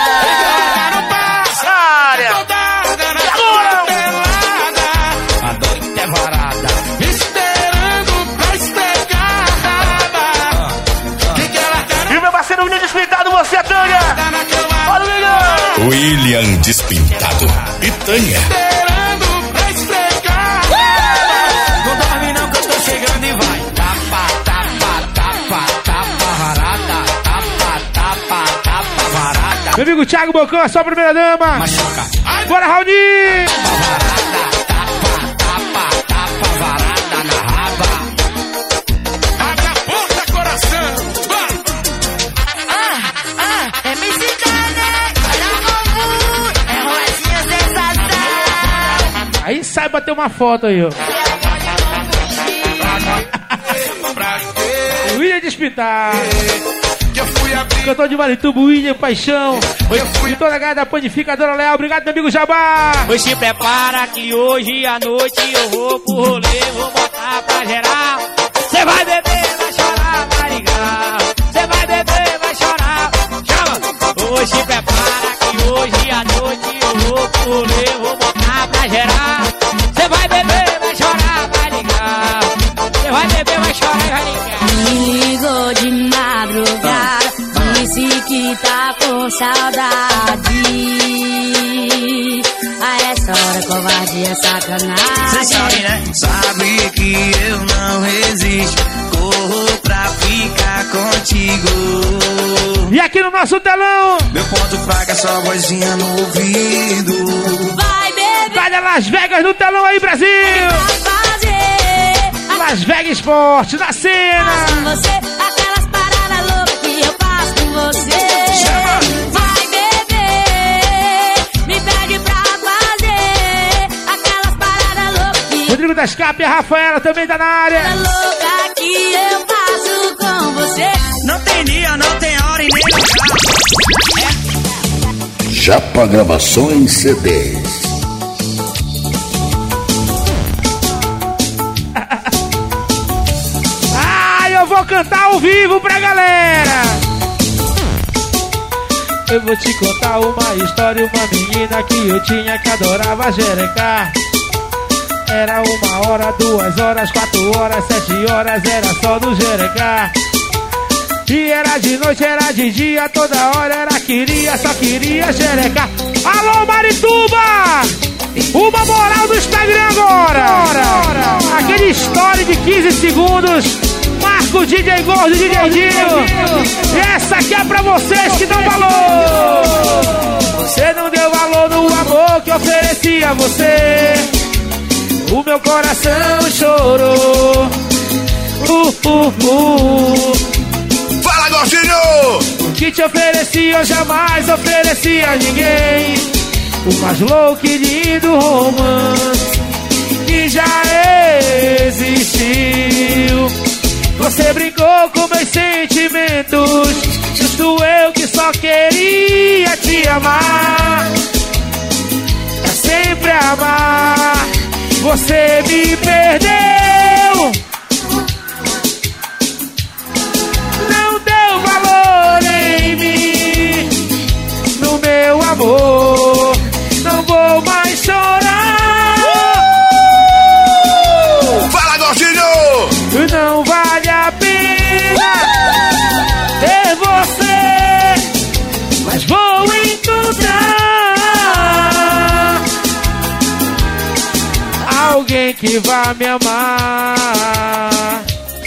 A noite é varada, esperando pra espegar. E o meu parceiro William Despintado, você, Tânia! Olha o William! William Despintado, Pitanha. Esperando pra espegar. Não dorme não que eu tô chegando e vai. Meu amigo Thiago Bocão, a sua primeira dama. Bora, Raoni! Varada na raba. Abre a porta, coração. É mexicana, é roletinha sensação. Aí sai bater uma foto aí, ó. William Despintado. Cantor de Marituba, William Paixão. E toda a galera da Panificadora Leal. Obrigado, meu amigo Jabá. Pois se prepara que hoje à noite eu vou pro rolê, vou botar pra geral. Cê vai beber, vai chorar, vai ligar. Cê vai beber, vai chorar. Chama! Pois se prepara que hoje à noite eu vou pro rolê, vou botar pra geral. Cê vai beber, vai chorar, vai ligar. Cê vai beber, vai chorar e vai ligar. Me ligou de madrugada, disse que tá com saudade. A essa hora covardia é sacanagem. Cê sabe, né? Sabe que eu não resisto. Corro pra ficar contigo. E aqui no nosso telão, meu ponto fraco é só vozinha no ouvido. Vai beber, vai da Las Vegas no telão aí, Brasil. Las Vegas Esporte, na cena. Com você, aquelas paradas loucas que eu faço com você. Vai beber, me pede pra fazer aquelas paradas loucas que Rodrigo das Cap e a Rafaela também tá na área. louca que eu faço com você. Não tem dia, não tem hora e nem lugar. Japa Gravações CDs. cantar ao vivo pra galera. Eu vou te contar uma história, uma menina que eu tinha que adorava jerecar. Era 1 hora, 2 horas, 4 horas, 7 horas, era só no jerecar. E era de noite, era de dia, toda hora era queria, só queria jerecar. Alô Marituba! Uma moral do Instagram agora! Aquele story de 15 segundos. Marco DJ Gordo, DJ Dinho. E essa aqui é pra vocês que dão valor. Você não deu valor no amor que ofereci a você. O meu coração chorou. Fala, Gordinho! O que te ofereci eu jamais ofereci a ninguém. O mais louco e lindo romance que já existiu. Você brincou com meus sentimentos, justo eu que só queria te amar. É sempre amar. Você me perdeu. Não deu valor em mim, no meu amor. Não vou mais chorar. Fala, Gordinho! Não vale a pena ter você, mas vou encontrar alguém que vá me amar.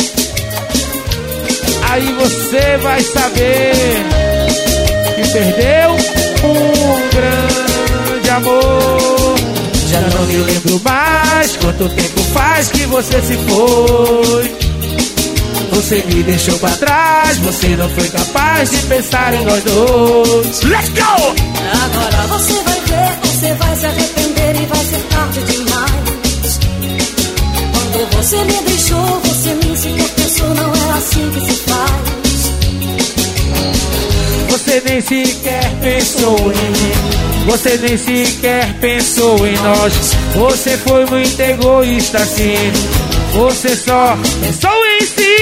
Aí você vai saber que perdeu um grande amor. Já não me lembro mais quanto tempo faz que você se foi. Você me deixou pra trás, você não foi capaz de pensar em nós dois. Let's go! Agora você vai ver, você vai se arrepender e vai ser tarde demais. Quando você me deixou, você nem sequer pensou, não é assim que se faz. Você nem sequer pensou em mim, você nem sequer pensou em nós. Você foi muito egoísta assim, você só pensou em si.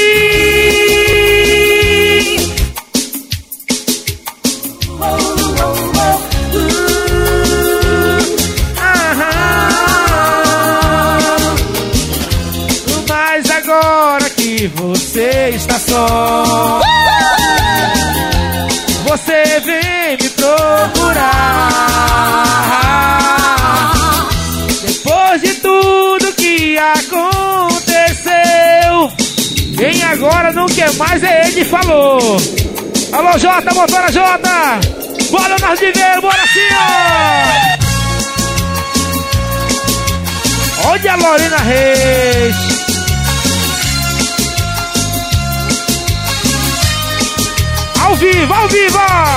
Mas agora que você está só, você vem me procurar. Depois de tudo que aconteceu, quem agora não quer mais é ele, falou. Alô Jota, motora Jota, bora nós de ver, bora sim, ó. Olha a Lorena Reis. Ao vivo, ao vivo!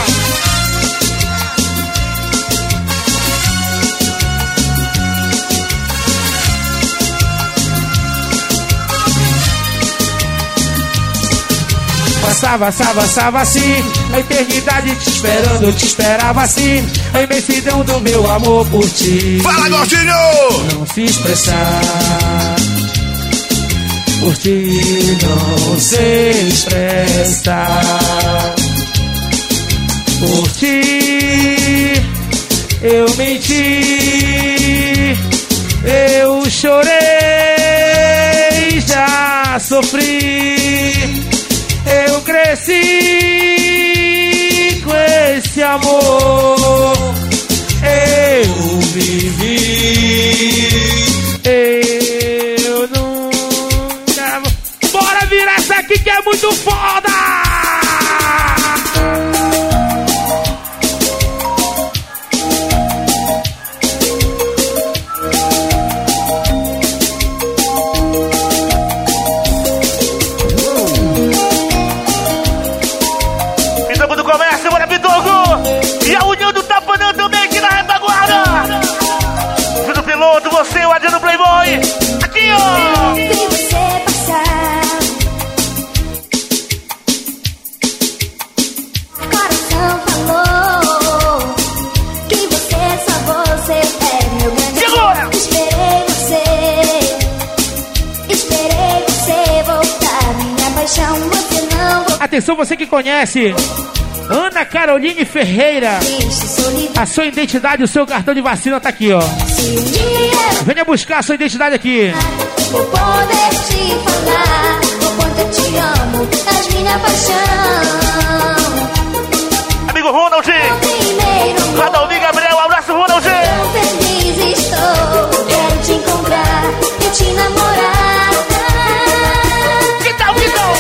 Passava assim, a eternidade te esperando, eu te esperava assim, a imensidão do meu amor por ti. Fala, Gordinho! Não se expressar, por ti não se expressar. Por ti eu menti, eu chorei, já sofri. Eu cresci com esse amor, eu vivi, eu nunca vou. Bora virar essa aqui que é muito foda! Você, o Adriano Playboy, aqui ó! Vi você passar, coração falou que você só você é meu grande amor. Esperei você voltar, minha paixão Atenção, você que conhece Ana Caroline Ferreira. A sua identidade, o seu cartão de vacina tá aqui, ó. Venha buscar a sua identidade aqui. Vou poder te falar o quanto eu te amo, és minha paixão. Amigo Ronaldinho, Radalvinho Gabriel, um abraço, Ronaldinho. Tão feliz estou, quero te encontrar e te namorar. Que tal?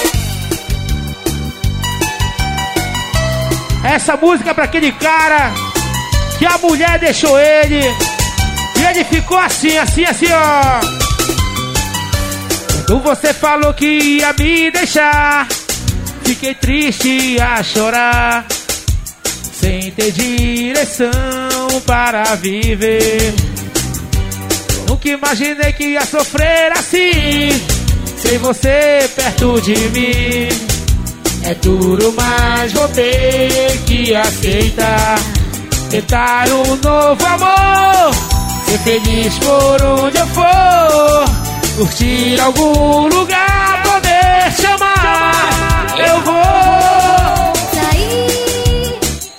Essa música é pra aquele cara que a mulher deixou ele e ele ficou assim, ó. Quando você falou que ia me deixar, fiquei triste a chorar, sem ter direção para viver. Nunca imaginei que ia sofrer assim, sem você perto de mim. É duro, mas vou ter que aceitar, tentar um novo amor, ser feliz por onde eu for, curtir algum lugar, poder chamar. Eu vou sair,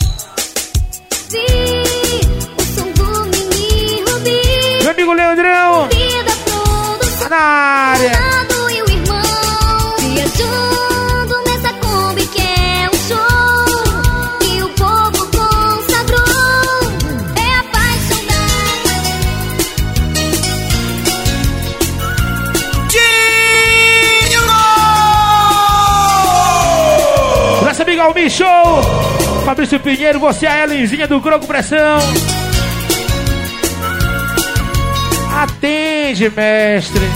sim, o som do Mini Rubi. Meu amigo Leandrão, Vida produção, na área. Ronaldo e o irmão, viajando nessa Kombi que é um show, que o povo consagrou, é apaixonado. Nossa amiga Almi Show, Fabrício Pinheiro, você é a Elenzinha do Croco Pressão. Atende, mestre.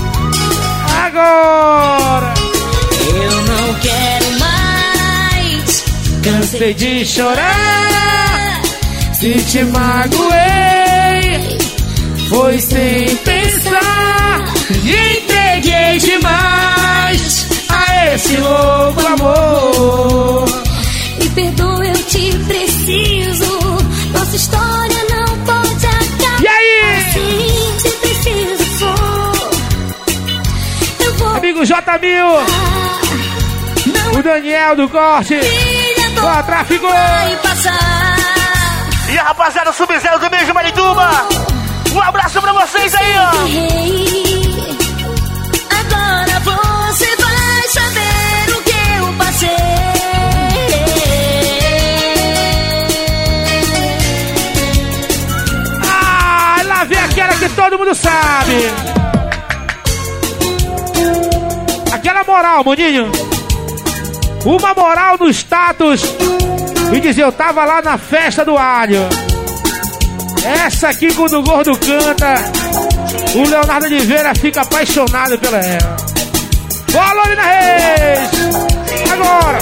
Agora. Eu não quero mais, Cansei de chorar, se te magoei, foi sem pensar, e entreguei demais a esse louco amor. me perdoa, eu te preciso. Nossa história não pode acabar. E aí? Assim, se preciso for, eu vou. Amigo J1000, o Daniel do Corte, o Tráfico. E a rapaziada Sub-Zero do Beijo Marituba. Um abraço pra vocês aí, ó. Agora você vai saber o que eu passei. Ah, lá vem aquela que todo mundo sabe. Aquela moral, maninho. Uma moral no status. E dizer, eu tava lá na festa do alho. Essa aqui, quando o gordo canta, o Leonardo Oliveira fica apaixonado pela ela. Boa, Lorena Reis! Agora!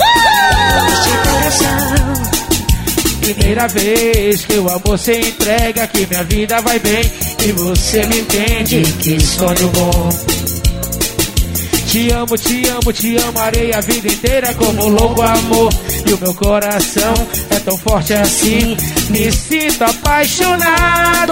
Primeira vez que o amor se entrega, que minha vida vai bem e você me entende, que sonho bom. Te amo, te amarei a vida inteira como um louco amor. E o meu coração é tão forte assim, me sinto apaixonado.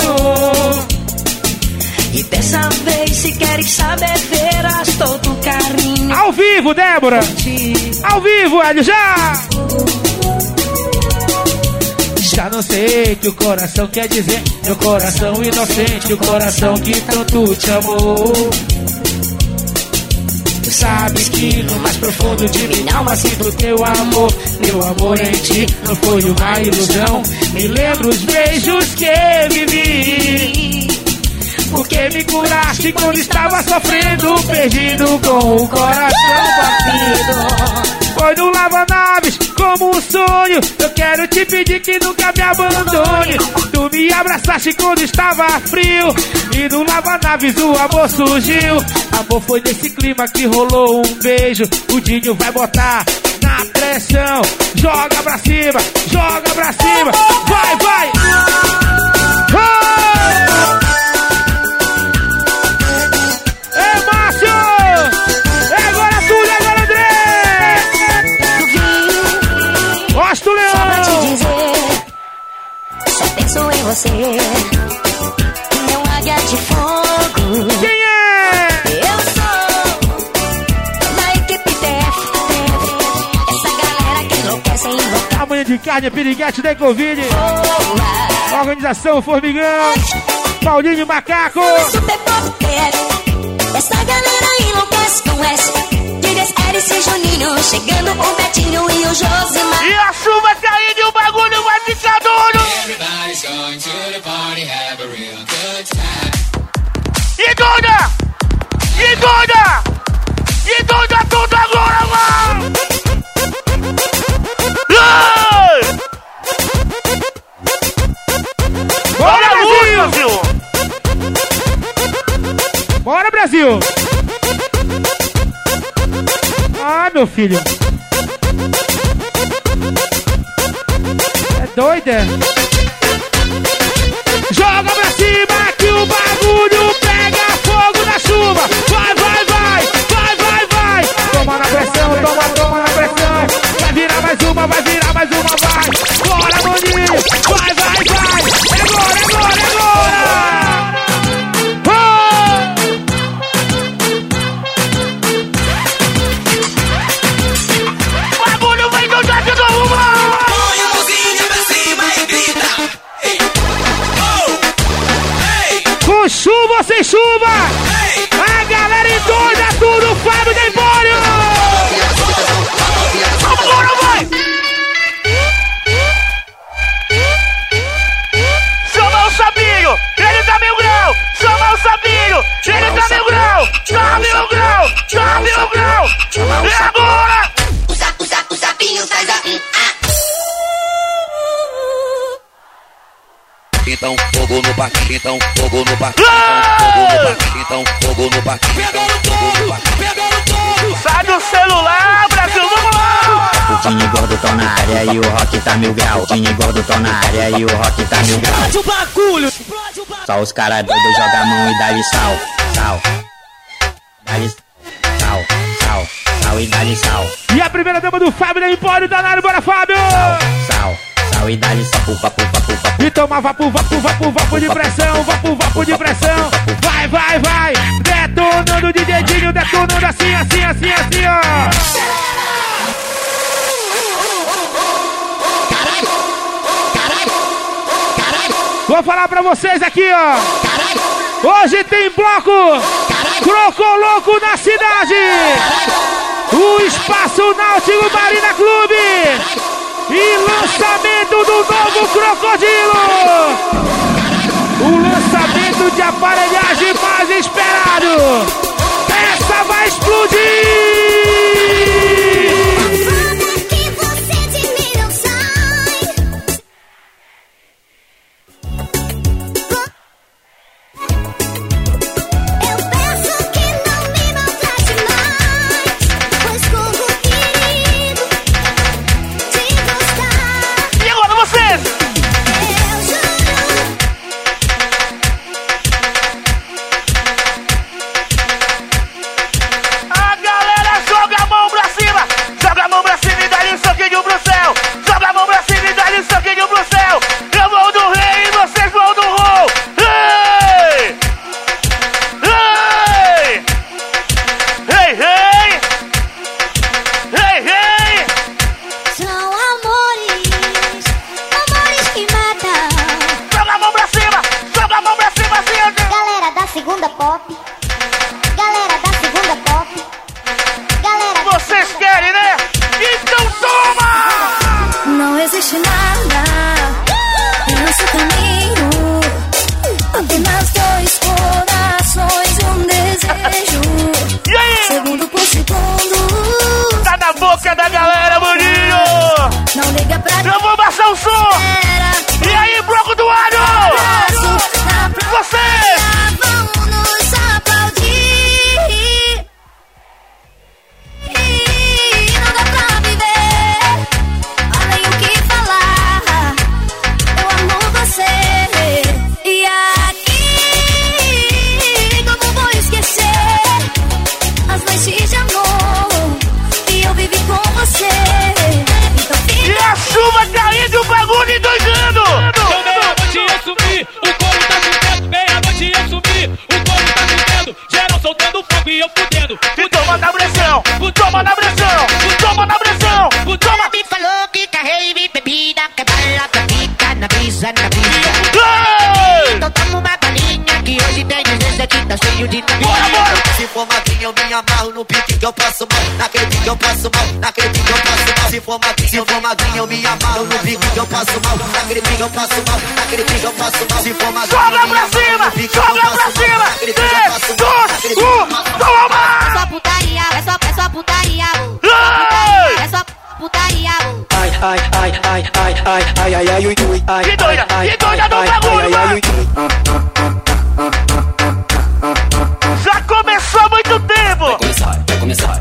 E dessa vez, se queres saber, verás todo o carinho. Ao vivo, Débora! Ao vivo, Hélio, já! Já não sei o que o coração quer dizer. Meu coração inocente, o coração que tanto te amou. Tu sabes que no mais profundo de minha alma sinto teu amor. Meu amor em ti não foi uma ilusão. Me lembro os beijos que vivi, porque me curaste quando estava sofrendo, perdido com o coração partido. Foi no lava-naves como um sonho. Eu quero te pedir que nunca me abandone. Tu me abraçaste quando estava frio, e no lava-naves o amor surgiu. Amor, foi nesse clima que rolou um beijo. O Dinho vai botar na pressão. Joga pra cima, joga pra cima. Vai, vai! Ei, Márcio! É agora tudo, é agora André! Gosto, Leão! Só pra te dizer, só penso em você. Meu águia de fogo. Quem é? Eu sou da equipe TF. Essa de carne, piriguete, tem Covid. Organização Formigão. Paulinho Macaco. Super Pop essa galera enlouquece com S. Digas Eric e Juninho. Chegando o Betinho e o Josimar. E a chuva caindo e o bagulho vai ficar duro. Everybody's going to the party, have a real good time. E doida! E doida! E doida tudo agora, mano! Bora, Brasil! Bora, Brasil! Ah, meu filho! É doida? Joga pra cima que o bagulho pega fogo na chuva! Vai, vai, vai! Vai, vai, vai! Toma na pressão, toma na pressão! Vai virar mais uma, vai! Bora, maninho! Vai, vai, vai! É agora! O bagulho vem do Jack do Rumo! Põe a mãozinha pra cima e grita. Ei, oh, ei. Com chuva ou sem chuva! A galera endoida tudo, Fábio de Empório! Agora vai! Chama o Sabinho, ele tá mil grau! Chama o Sabinho, ele tá mil grau! Tá mil grau! E agora? O sapinho faz a Então fogo no parque, então fogo no parque, então fogo no parque. Sai do celular, Brasil, vamos lá! O Vini Gordo tão na área e o Rock tá mil grau. O Vini Gordo tão na área e o Rock tá mil grau. Explode o bagulho! Só os caras doidos jogam a mão e dá-lhe sal. Dá-lhe sal e dá-lhe sal. E a primeira dama do Fábio da Empório tá na área, bora, Fábio! Sal e dá-lhe sal, pupa. E toma vapo de pressão, vapo de pressão. Vai, vai, vai! Detonando de dedinho, detonando assim, ó. Vou falar pra vocês aqui, ó. Hoje tem bloco Crocoloco na cidade. O Espaço Náutico Marina Clube. E lançamento do novo Crocodilo. O lançamento de aparelhagem mais esperado. Essa vai explodir. E a chuva caindo, o bagulho eu me amarro no pique que eu passo mal. Naquele pique eu passo mal, naquele pique eu passo mal. Se for magrinho, eu me amarro no pique que eu passo mal. Naquele pique eu passo mal, naquele pique eu passo mal. Se for magrinho, joga pra cima, joga pra cima. 3, 2, 1, toma! É só putaria, é só putaria. É só putaria. Ai, ai, ai, ai, ai, ai, ai, ai, ai, ui, ui, ai. Que doida do bagulho, mano! Já começou há muito tempo! Vai começar.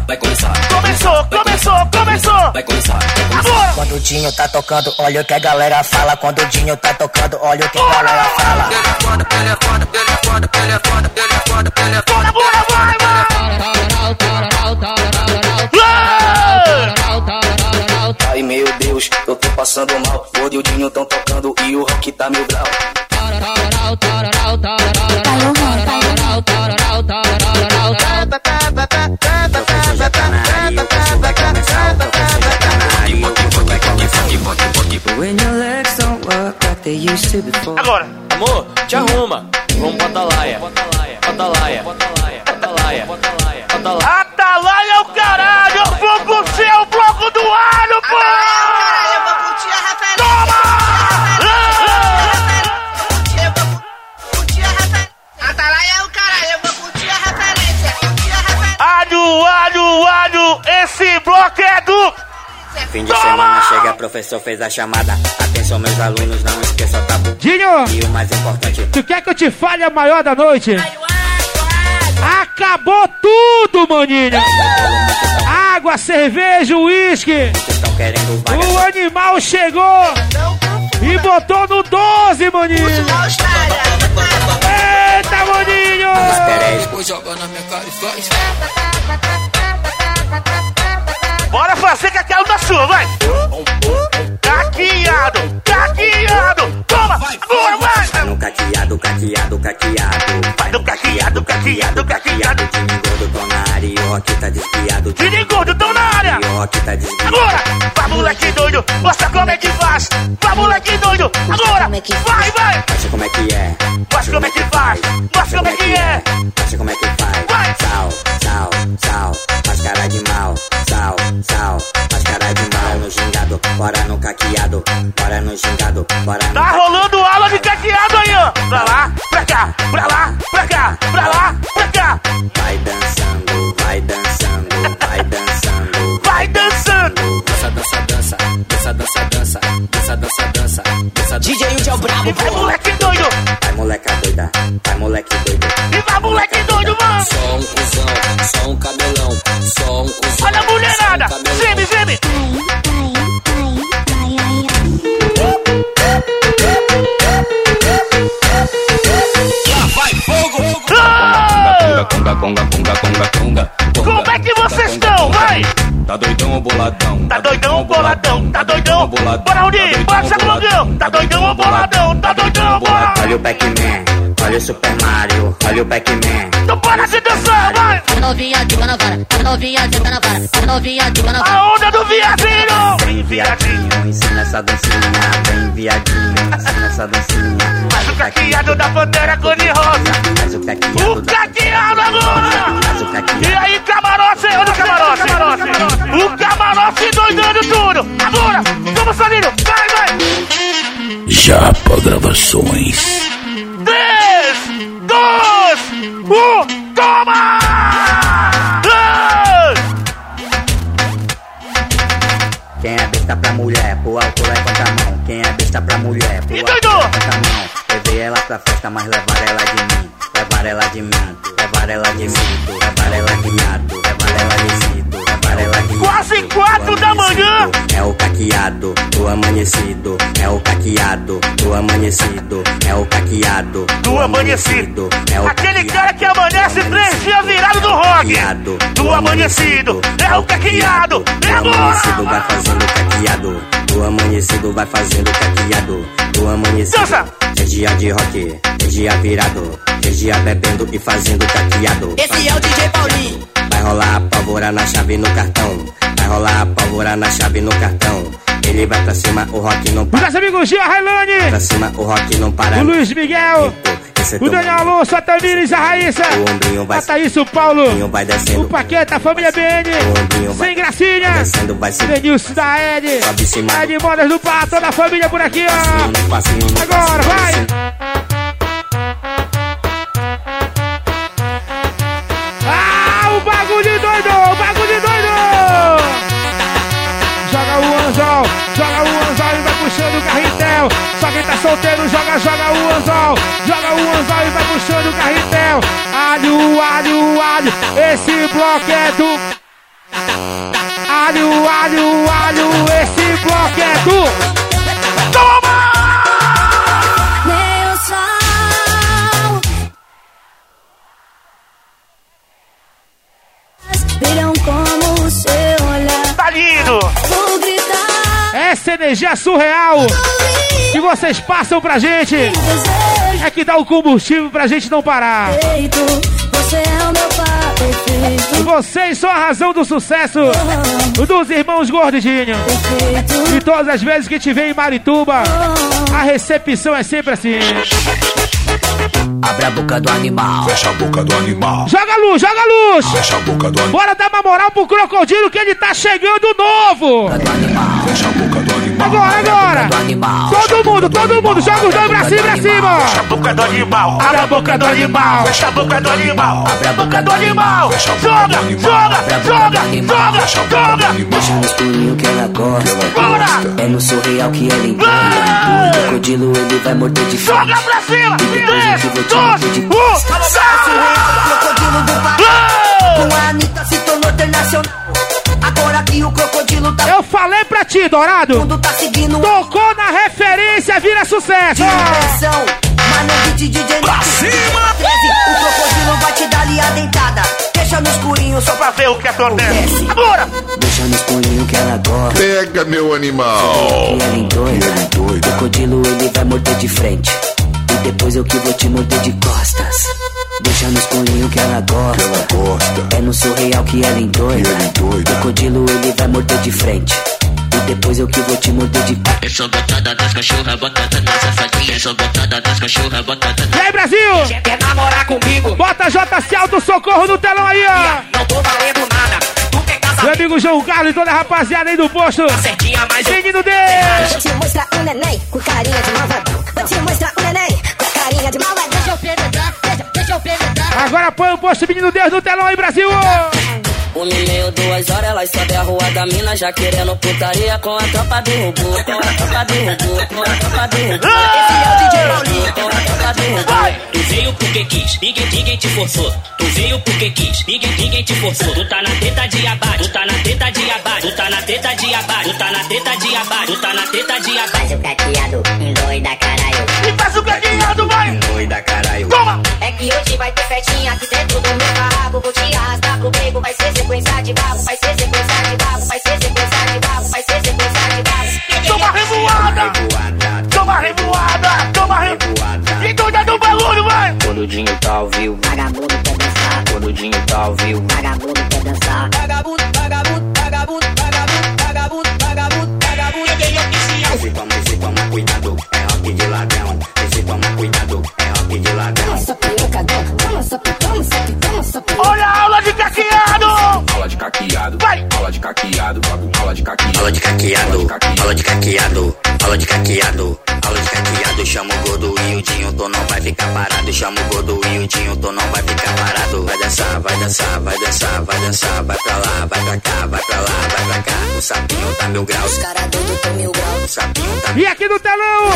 Começou! Vai começar. Agora! Quando o Dinho tá tocando, olha o que a galera fala. Quando o Dinho tá tocando, olha o que a galera fala. Ele é foda. Bora, vai! Ai meu Deus, eu tô passando mal. O Gordo e o Dinho tão tocando e o rock tá mil grau. Agora! Amor, te arruma. Vamos pra Atalaia. Atalaia é o caralho! Eu vou curtir o bloco do alho, pô! Eu vou curtir a referência. Toma! Atalaia é o caralho, eu vou curtir a referência. Alho, esse bloco é do... Fim de semana chega, professor fez a chamada. Atenção meus alunos, não esqueça o tabu. Dinho! E o mais importante, Tu quer que eu te fale a maior da noite? Acabou tudo, maninho! Água, cerveja, uísque! estão querendo vaga. O animal chegou e botou no 12, maninho! Eita, maninho! Depois joga na minha cara e faz. Bora fazer que aquela da sua, vai! Caqueado! Toma! Agora vai! Vai no caqueado. Vai no caqueado! Dinho Gordo tão na área e o rock tá desviado. Dinho Gordo tão na área! E o rock tá desviado. Agora! Vai, moleque doido! Mostra como é que faz! Vai, moleque doido! Agora! Vai! Mostra como é que é. Mostra como é que faz! Mostra como é que é! Mostra como é que faz. Vai! Sal, faz cara de mal. Sal, faz cara de mal. No gingado, bora no caqueado. Bora no gingado, bora no Tá rolando aula de caqueado aí, ó! Pra lá, pra cá! Vai dançando. Dança. DJ Yudi é o brabo, E vai, moleque doido! Vai moleque doido. E vai, moleque doido, mano! Só um cuzão, só um cabelão. Só um cuzão. Olha a mulherada! Geme! Conga. Como é que vocês estão? Vai! Tá doidão ou boladão? Tá doidão ou boladão? Bora, Rudinho! Bora, Thiago Longão! Tá doidão ou boladão? Olha o Pac-Man, olha o Super Mario, olha o Pac-Man. Então bora se dançar, vai! Novinha, diga na vara. Novinha, diga na vara. Novinha, diga na vara. A onda do viadinho! Vem viadinho, ensina essa dancinha. Vem viadinho, ensina essa dancinha. Faz o caqueado da pantera cor-de-rosa! Faz o caqueado O caqueado agora! Faz o caqueado. E aí, camarote! Olha o camarote! O camarote doidando tudo! Agora! Vamos, Salinho! Vai! Japa Gravações. 3, 2, 1, toma! Quem é besta pra mulher, pro alto levanta a mão. Quem é besta pra mulher, pro alto doido? levanta a mão. Levei ela pra festa, mas levar ela de mim. Levar ela de mim, levar ela de mito. Levar ela de mato, levar ela de cito. Levar ela de Quase 4 da manhã! É o caqueado do amanhecido. É o caqueado do amanhecido. É o caqueado Do amanhecido. É o Aquele cara que amanhece 3 dias virado do rock! Do amanhecido! É o caqueado! É do amanhecido agora! vai fazendo caqueado. Do amanhecido vai fazendo caqueado. Do amanhecido. Dança! É dia de rock, é dia virado. É dia bebendo e fazendo caqueado. Esse é o DJ Paulinho. Vai rolar a pólvora na chave no cartão. Vai rolar a pólvora na chave no cartão. Ele vai pra cima, o rock não para. Meus amigos Gil Railane! Pra cima, o rock não para. O Luiz Miguel! descer O Daniel Alonso, a Tamires, a Raíssa. O ombrinho vai A Thaís, o Paulo. vai descendo. O Paqueta, a família BN. Sem gracinha. Descendo, vai se Denilson da Ed. sobe cima. Ed Modas do Pato, toda a família por aqui, ó. Passinho, Agora, vai. Ah, o bagulho doido, o bagulho doido. Joga o anzol e vai puxando o carretel. Só quem tá solteiro joga o anzol. Joga o anzol e vai puxando o carretel. Alho, alho, alho, esse bloco é do... Alho, alho, alho, esse bloco é do... Toma! Meu sol viram como o seu olhar. Tá lindo! Vou gritar. Essa energia surreal que vocês passam pra gente é que dá o combustível pra gente não parar. Você é o meu pai perfeito. Vocês são a razão do sucesso dos irmãos Gordinho. E todas as vezes que te vem em Marituba, a recepção é sempre assim. Abre a boca do animal. Fecha a boca do animal. Joga a luz, joga a luz. Fecha a boca do animal. Bora dar uma moral pro crocodilo que ele tá chegando novo. Fecha a boca do animal. Agora. Todo mundo, joga os dois pra cima. Fecha a boca do animal. Abre a boca do animal. Fecha a boca do animal. Abre a boca do animal. Fecha a boca do animal. Joga. Deixa no escurinho que ela gosta. Bora. É no surreal que ela engana. O crocodilo ele vai morder de frente. Joga pra cima. E depois eu que vou te 3, morder de 2, 1. Crocodilo do Pará. Com a Anitta se tornou internacional. Agora que o crocodilo tá... Eu falei pra ti, Dourado. Mundo tá seguindo. Tocou na referência, vira sucesso. Diversão. Mas no beat DJ Pra cima. 13, o crocodilo vai te dar ali a dentada. Deixa no escurinho só pra ver o que acontece. Agora. Deixa no escurinho que ela gosta. Pega, meu animal. E ela endoida. O crocodilo ele vai morder de frente. E depois eu que vou te morder de costas. Deixa no escurinho que ela gosta. É no surreal que ela endoida. O crocodilo ele vai morder de frente. E depois eu que vou te morder de... Eu sou botada das cachorras, botada das safadinhas. Eu sou botada das cachorras, botada... E aí, Brasil? Quer namorar comigo? Bota JC Alto Socorro no telão aí, ó. Não tô valendo nada. Tu quer casar? Meu amigo João Carlos e toda a rapaziada aí do posto. Certinha, mas... Menino dele. Vou te mostrar um neném com carinha de malvadão. Vou te mostrar um neném com carinha de malvadão. Deixa eu penetrar. Agora põe o posto Menino Deus no telão aí, Brasil. 1h30, 2 horas, elas sobem a rua da mina, já querendo putaria com a tropa do robô. Com a tropa do robô, com a tropa do robô. Esse é o DJ Paulinho, com a tropa do robô. Tu veio porque quis, ninguém te forçou. Tu veio porque quis, ninguém te forçou. Tu tá na teta de abate, tu tá na teta de abate, tu tá na teta de abate, tu tá na teta de abate, tu tá na teta de abate. Faz o caqueado, doida caralho. E faz o caqueado, vai. Doida, caralho. Toma. É que hoje vai ter festinha aqui dentro do meu carro. Vou te arrastar pro beco, vai ser sequência de babo. Vai ser sequência de babo, vai ser sequência de babo. Vai ser sequência de babo. Toma revoada. Toma revoada. Toma revoada. E doida do bagulho, vai. Coludinho tá ao vivo, Vagabundo quer dançar. coludinho tá ao vivo. Vagabundo quer dançar. Vagabundo, vagabundo, vagabundo, vagabundo, vagabundo, vagabundo, vagabundo. Se toma cuidado, é rock de ladrão. Se toma cuidado, é rock de ladrão. Olha a aula de caqueado. Aula de caqueado. Vai. Aula de caqueado. Aula de caqueado. Aula de caqueado, aula de caqueado, aula de caqueado, aula de caqueado. Chama o gordo e o Dinho, tu não vai ficar parado. Chama o gordo e o Dinho, tu não vai ficar parado. Vai dançar, vai dançar, vai dançar, vai dançar. Vai pra lá, vai pra cá, vai pra lá, vai pra cá. O sapinho tá 1000 graus. Os caras doidos tão 1000 graus. O sapinho tá E aqui no telão.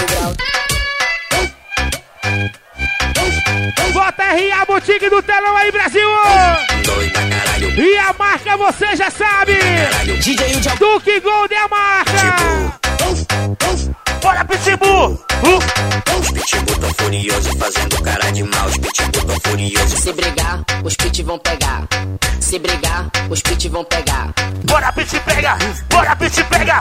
Bota RA Boutique do telão aí, Brasil. doida, caralho. E a marca você já sabe. DJ Duke Gold é a marca. Bora, Pitbull. Os pitbull tão furiosos fazendo cara de mal. Os pitbull tão furiosos. Se brigar, os pit vão pegar. Se brigar, os pit vão pegar. Bora, Pit pega. Bora, Pit pega.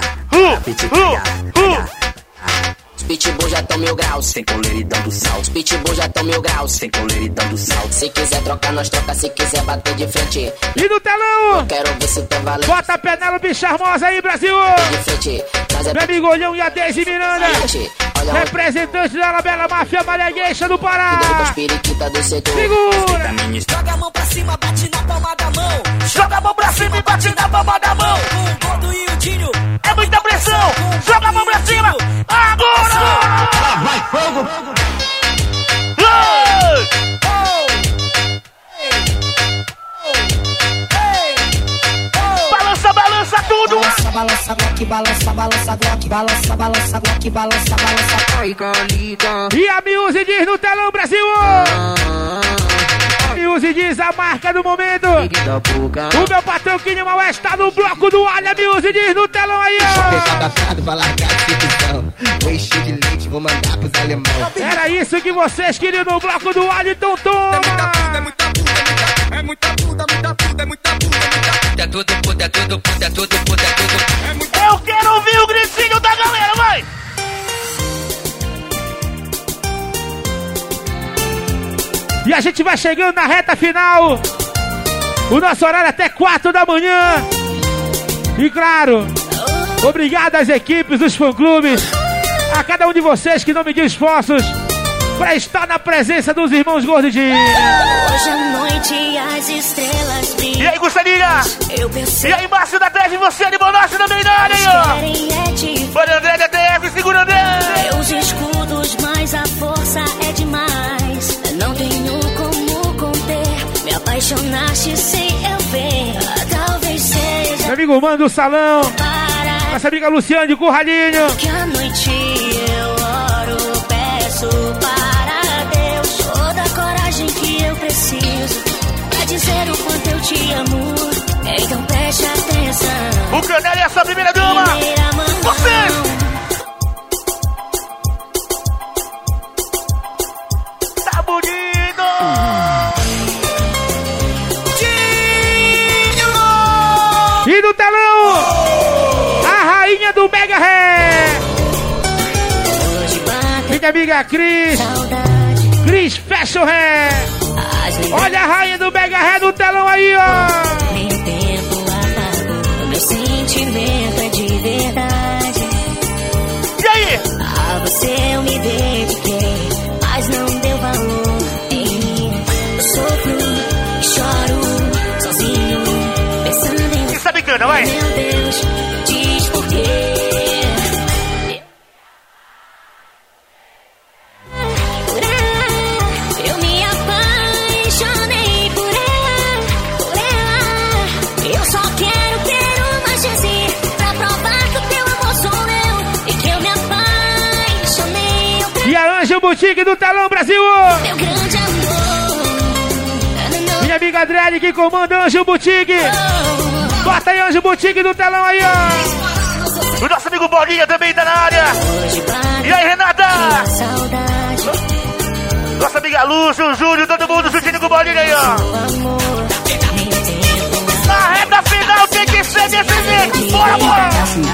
Os pitbull já tão 1000 graus. Sem coleira e dando sal. Os pitbull já tão 1000 graus. Sem coleira e dando sal. Se quiser trocar, nós troca. Se quiser bater de frente, E no telão. quero ver se tá valendo. Bota a Penélope Charmosa aí, Brasil. De frente, mas é Meu amigo Olhão e a Deise Miranda. frente. olha. Representante da Bela Máfia Maria Gueixa do Pará. Periquita do setor. Segura. Joga a mão pra cima, bate na palma da mão. Joga a mão pra cima e bate na palma da mão. Com o Gordo e o Dinho. É muita pressão. Joga a mão pra cima. Agora. Vai fogo. Balança, balança tudo. Balança, Glock, balança, balança, Glock, balança, balança, Glock, balança, balança. Ai, Galita. E a Music diz no telão, Brasil. Music diz a marca do momento. O meu patrão que Nima West tá no bloco do Alha. Music diz no telão aí, ó. Vai largar de ficção. Vou encher de leite, vou mandar pros alemão. Era isso que vocês queriam no bloco do Alha, então toma. É muita puta, é muita puta, é muita puta. É tudo puta, é tudo puta, é tudo puta, é tudo. Eu quero ouvir o gritinho da galera, vai. E a gente vai chegando na reta final. O nosso horário é até 4 da manhã. E claro, obrigado às equipes dos fã-clubes, a cada um de vocês que não mediu esforços pra estar na presença dos irmãos Gordidinhos. Hoje à noite as estrelas brilham. E aí, Gustaniga? E aí, Márcio da Treve, você de Bonassi também na área, aí, ó. Bora, André da TF, segura André. Meus escudos, mas a força é demais. Não tenho como conter. Me apaixonaste sem eu ver. Talvez seja. Meu amigo Mano do Salão. Nossa amiga Luciane de Curralinho. Que à noite eu oro, peço para Deus toda a coragem que eu preciso pra dizer o quanto eu te amo. Então preste atenção. O Canela é a sua primeira dama. Você! Tá bonito! E no telão, a rainha do Mega Ré. Minha amiga Cris. Cris, fecha o ré. Olha a rainha do Mega Ré no telão aí, ó. Meu tempo apagou, meu sentimento é de verdade. E aí? A você eu me dediquei, mas não deu valor em mim. Eu sofro, choro, sozinho, pensando em... Quem sabe cana, vai? Meu Deus, diz por quê. Eu me apaixonei por ela. Eu só quero ter uma chance pra provar que o teu amor sou eu e que eu me apaixonei. E a Anja Boutique do Telão Brasil. Meu grande amor. Minha amiga Adriane que comanda Anjo Boutique. Bota aí Anjo Boutique do Telão aí, ó. O nosso amigo Bolinha também tá na área. E aí, Renata? Nossa amiga Lúcia, o Júlio, todo mundo sentindo com o Bolinha aí, ó. Na reta final tem que ser desse jeito. Bora, bora!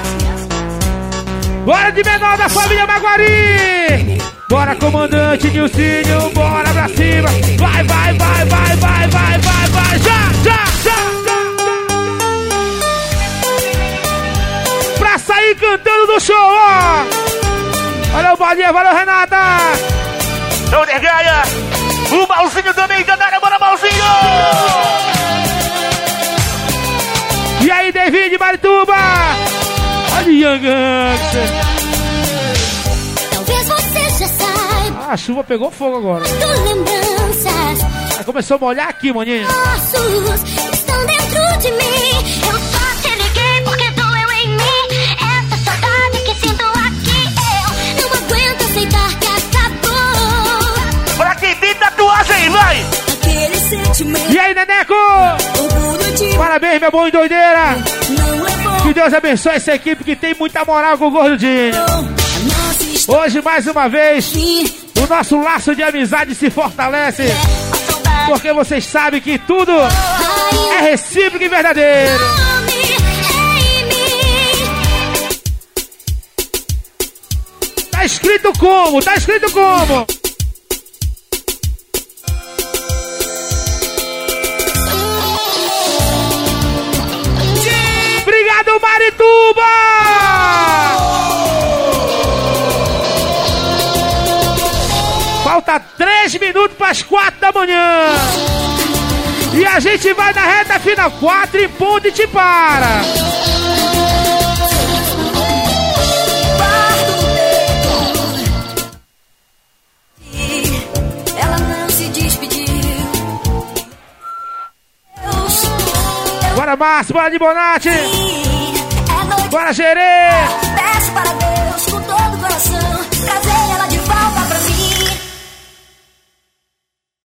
Bora de menor da família Maguari! Bora, comandante Nilcinho, bora pra cima! Vai, vai, vai, vai, vai, vai, vai, vai! Já, já, já, já! Pra sair cantando do show, ó! Valeu, Bolinha, valeu, Renata! Não dergaia! O Malzinho também tá na área, bora, Malzinho! E aí, David Marituba! Olha o Young Gangster! Talvez você já saiba. Ah, a chuva pegou fogo agora. Lembranças. Aí começou a molhar aqui, maninho. Ossos estão dentro de mim. Eu só te liguei porque doeu em mim. Essa saudade que sinto aqui. Eu não aguento aceitar que acabou. Pra quem tem tatuagem, vai! Aquele sentimento. E aí, Neneco? Parabéns, meu bom e doideira. Que Deus abençoe essa equipe que tem muita moral com o Gordinho. Hoje, mais uma vez, o nosso laço de amizade se fortalece. Porque vocês sabem que tudo é recíproco e verdadeiro. Tá escrito como? Tá escrito como? Obrigado, Marituba! 10 minutos para as 4 da manhã. E a gente vai na reta final, 4 em ponto e te para. Ela não se despediu. Bora, Márcio, bora de Bonatti. Bora, Gerê.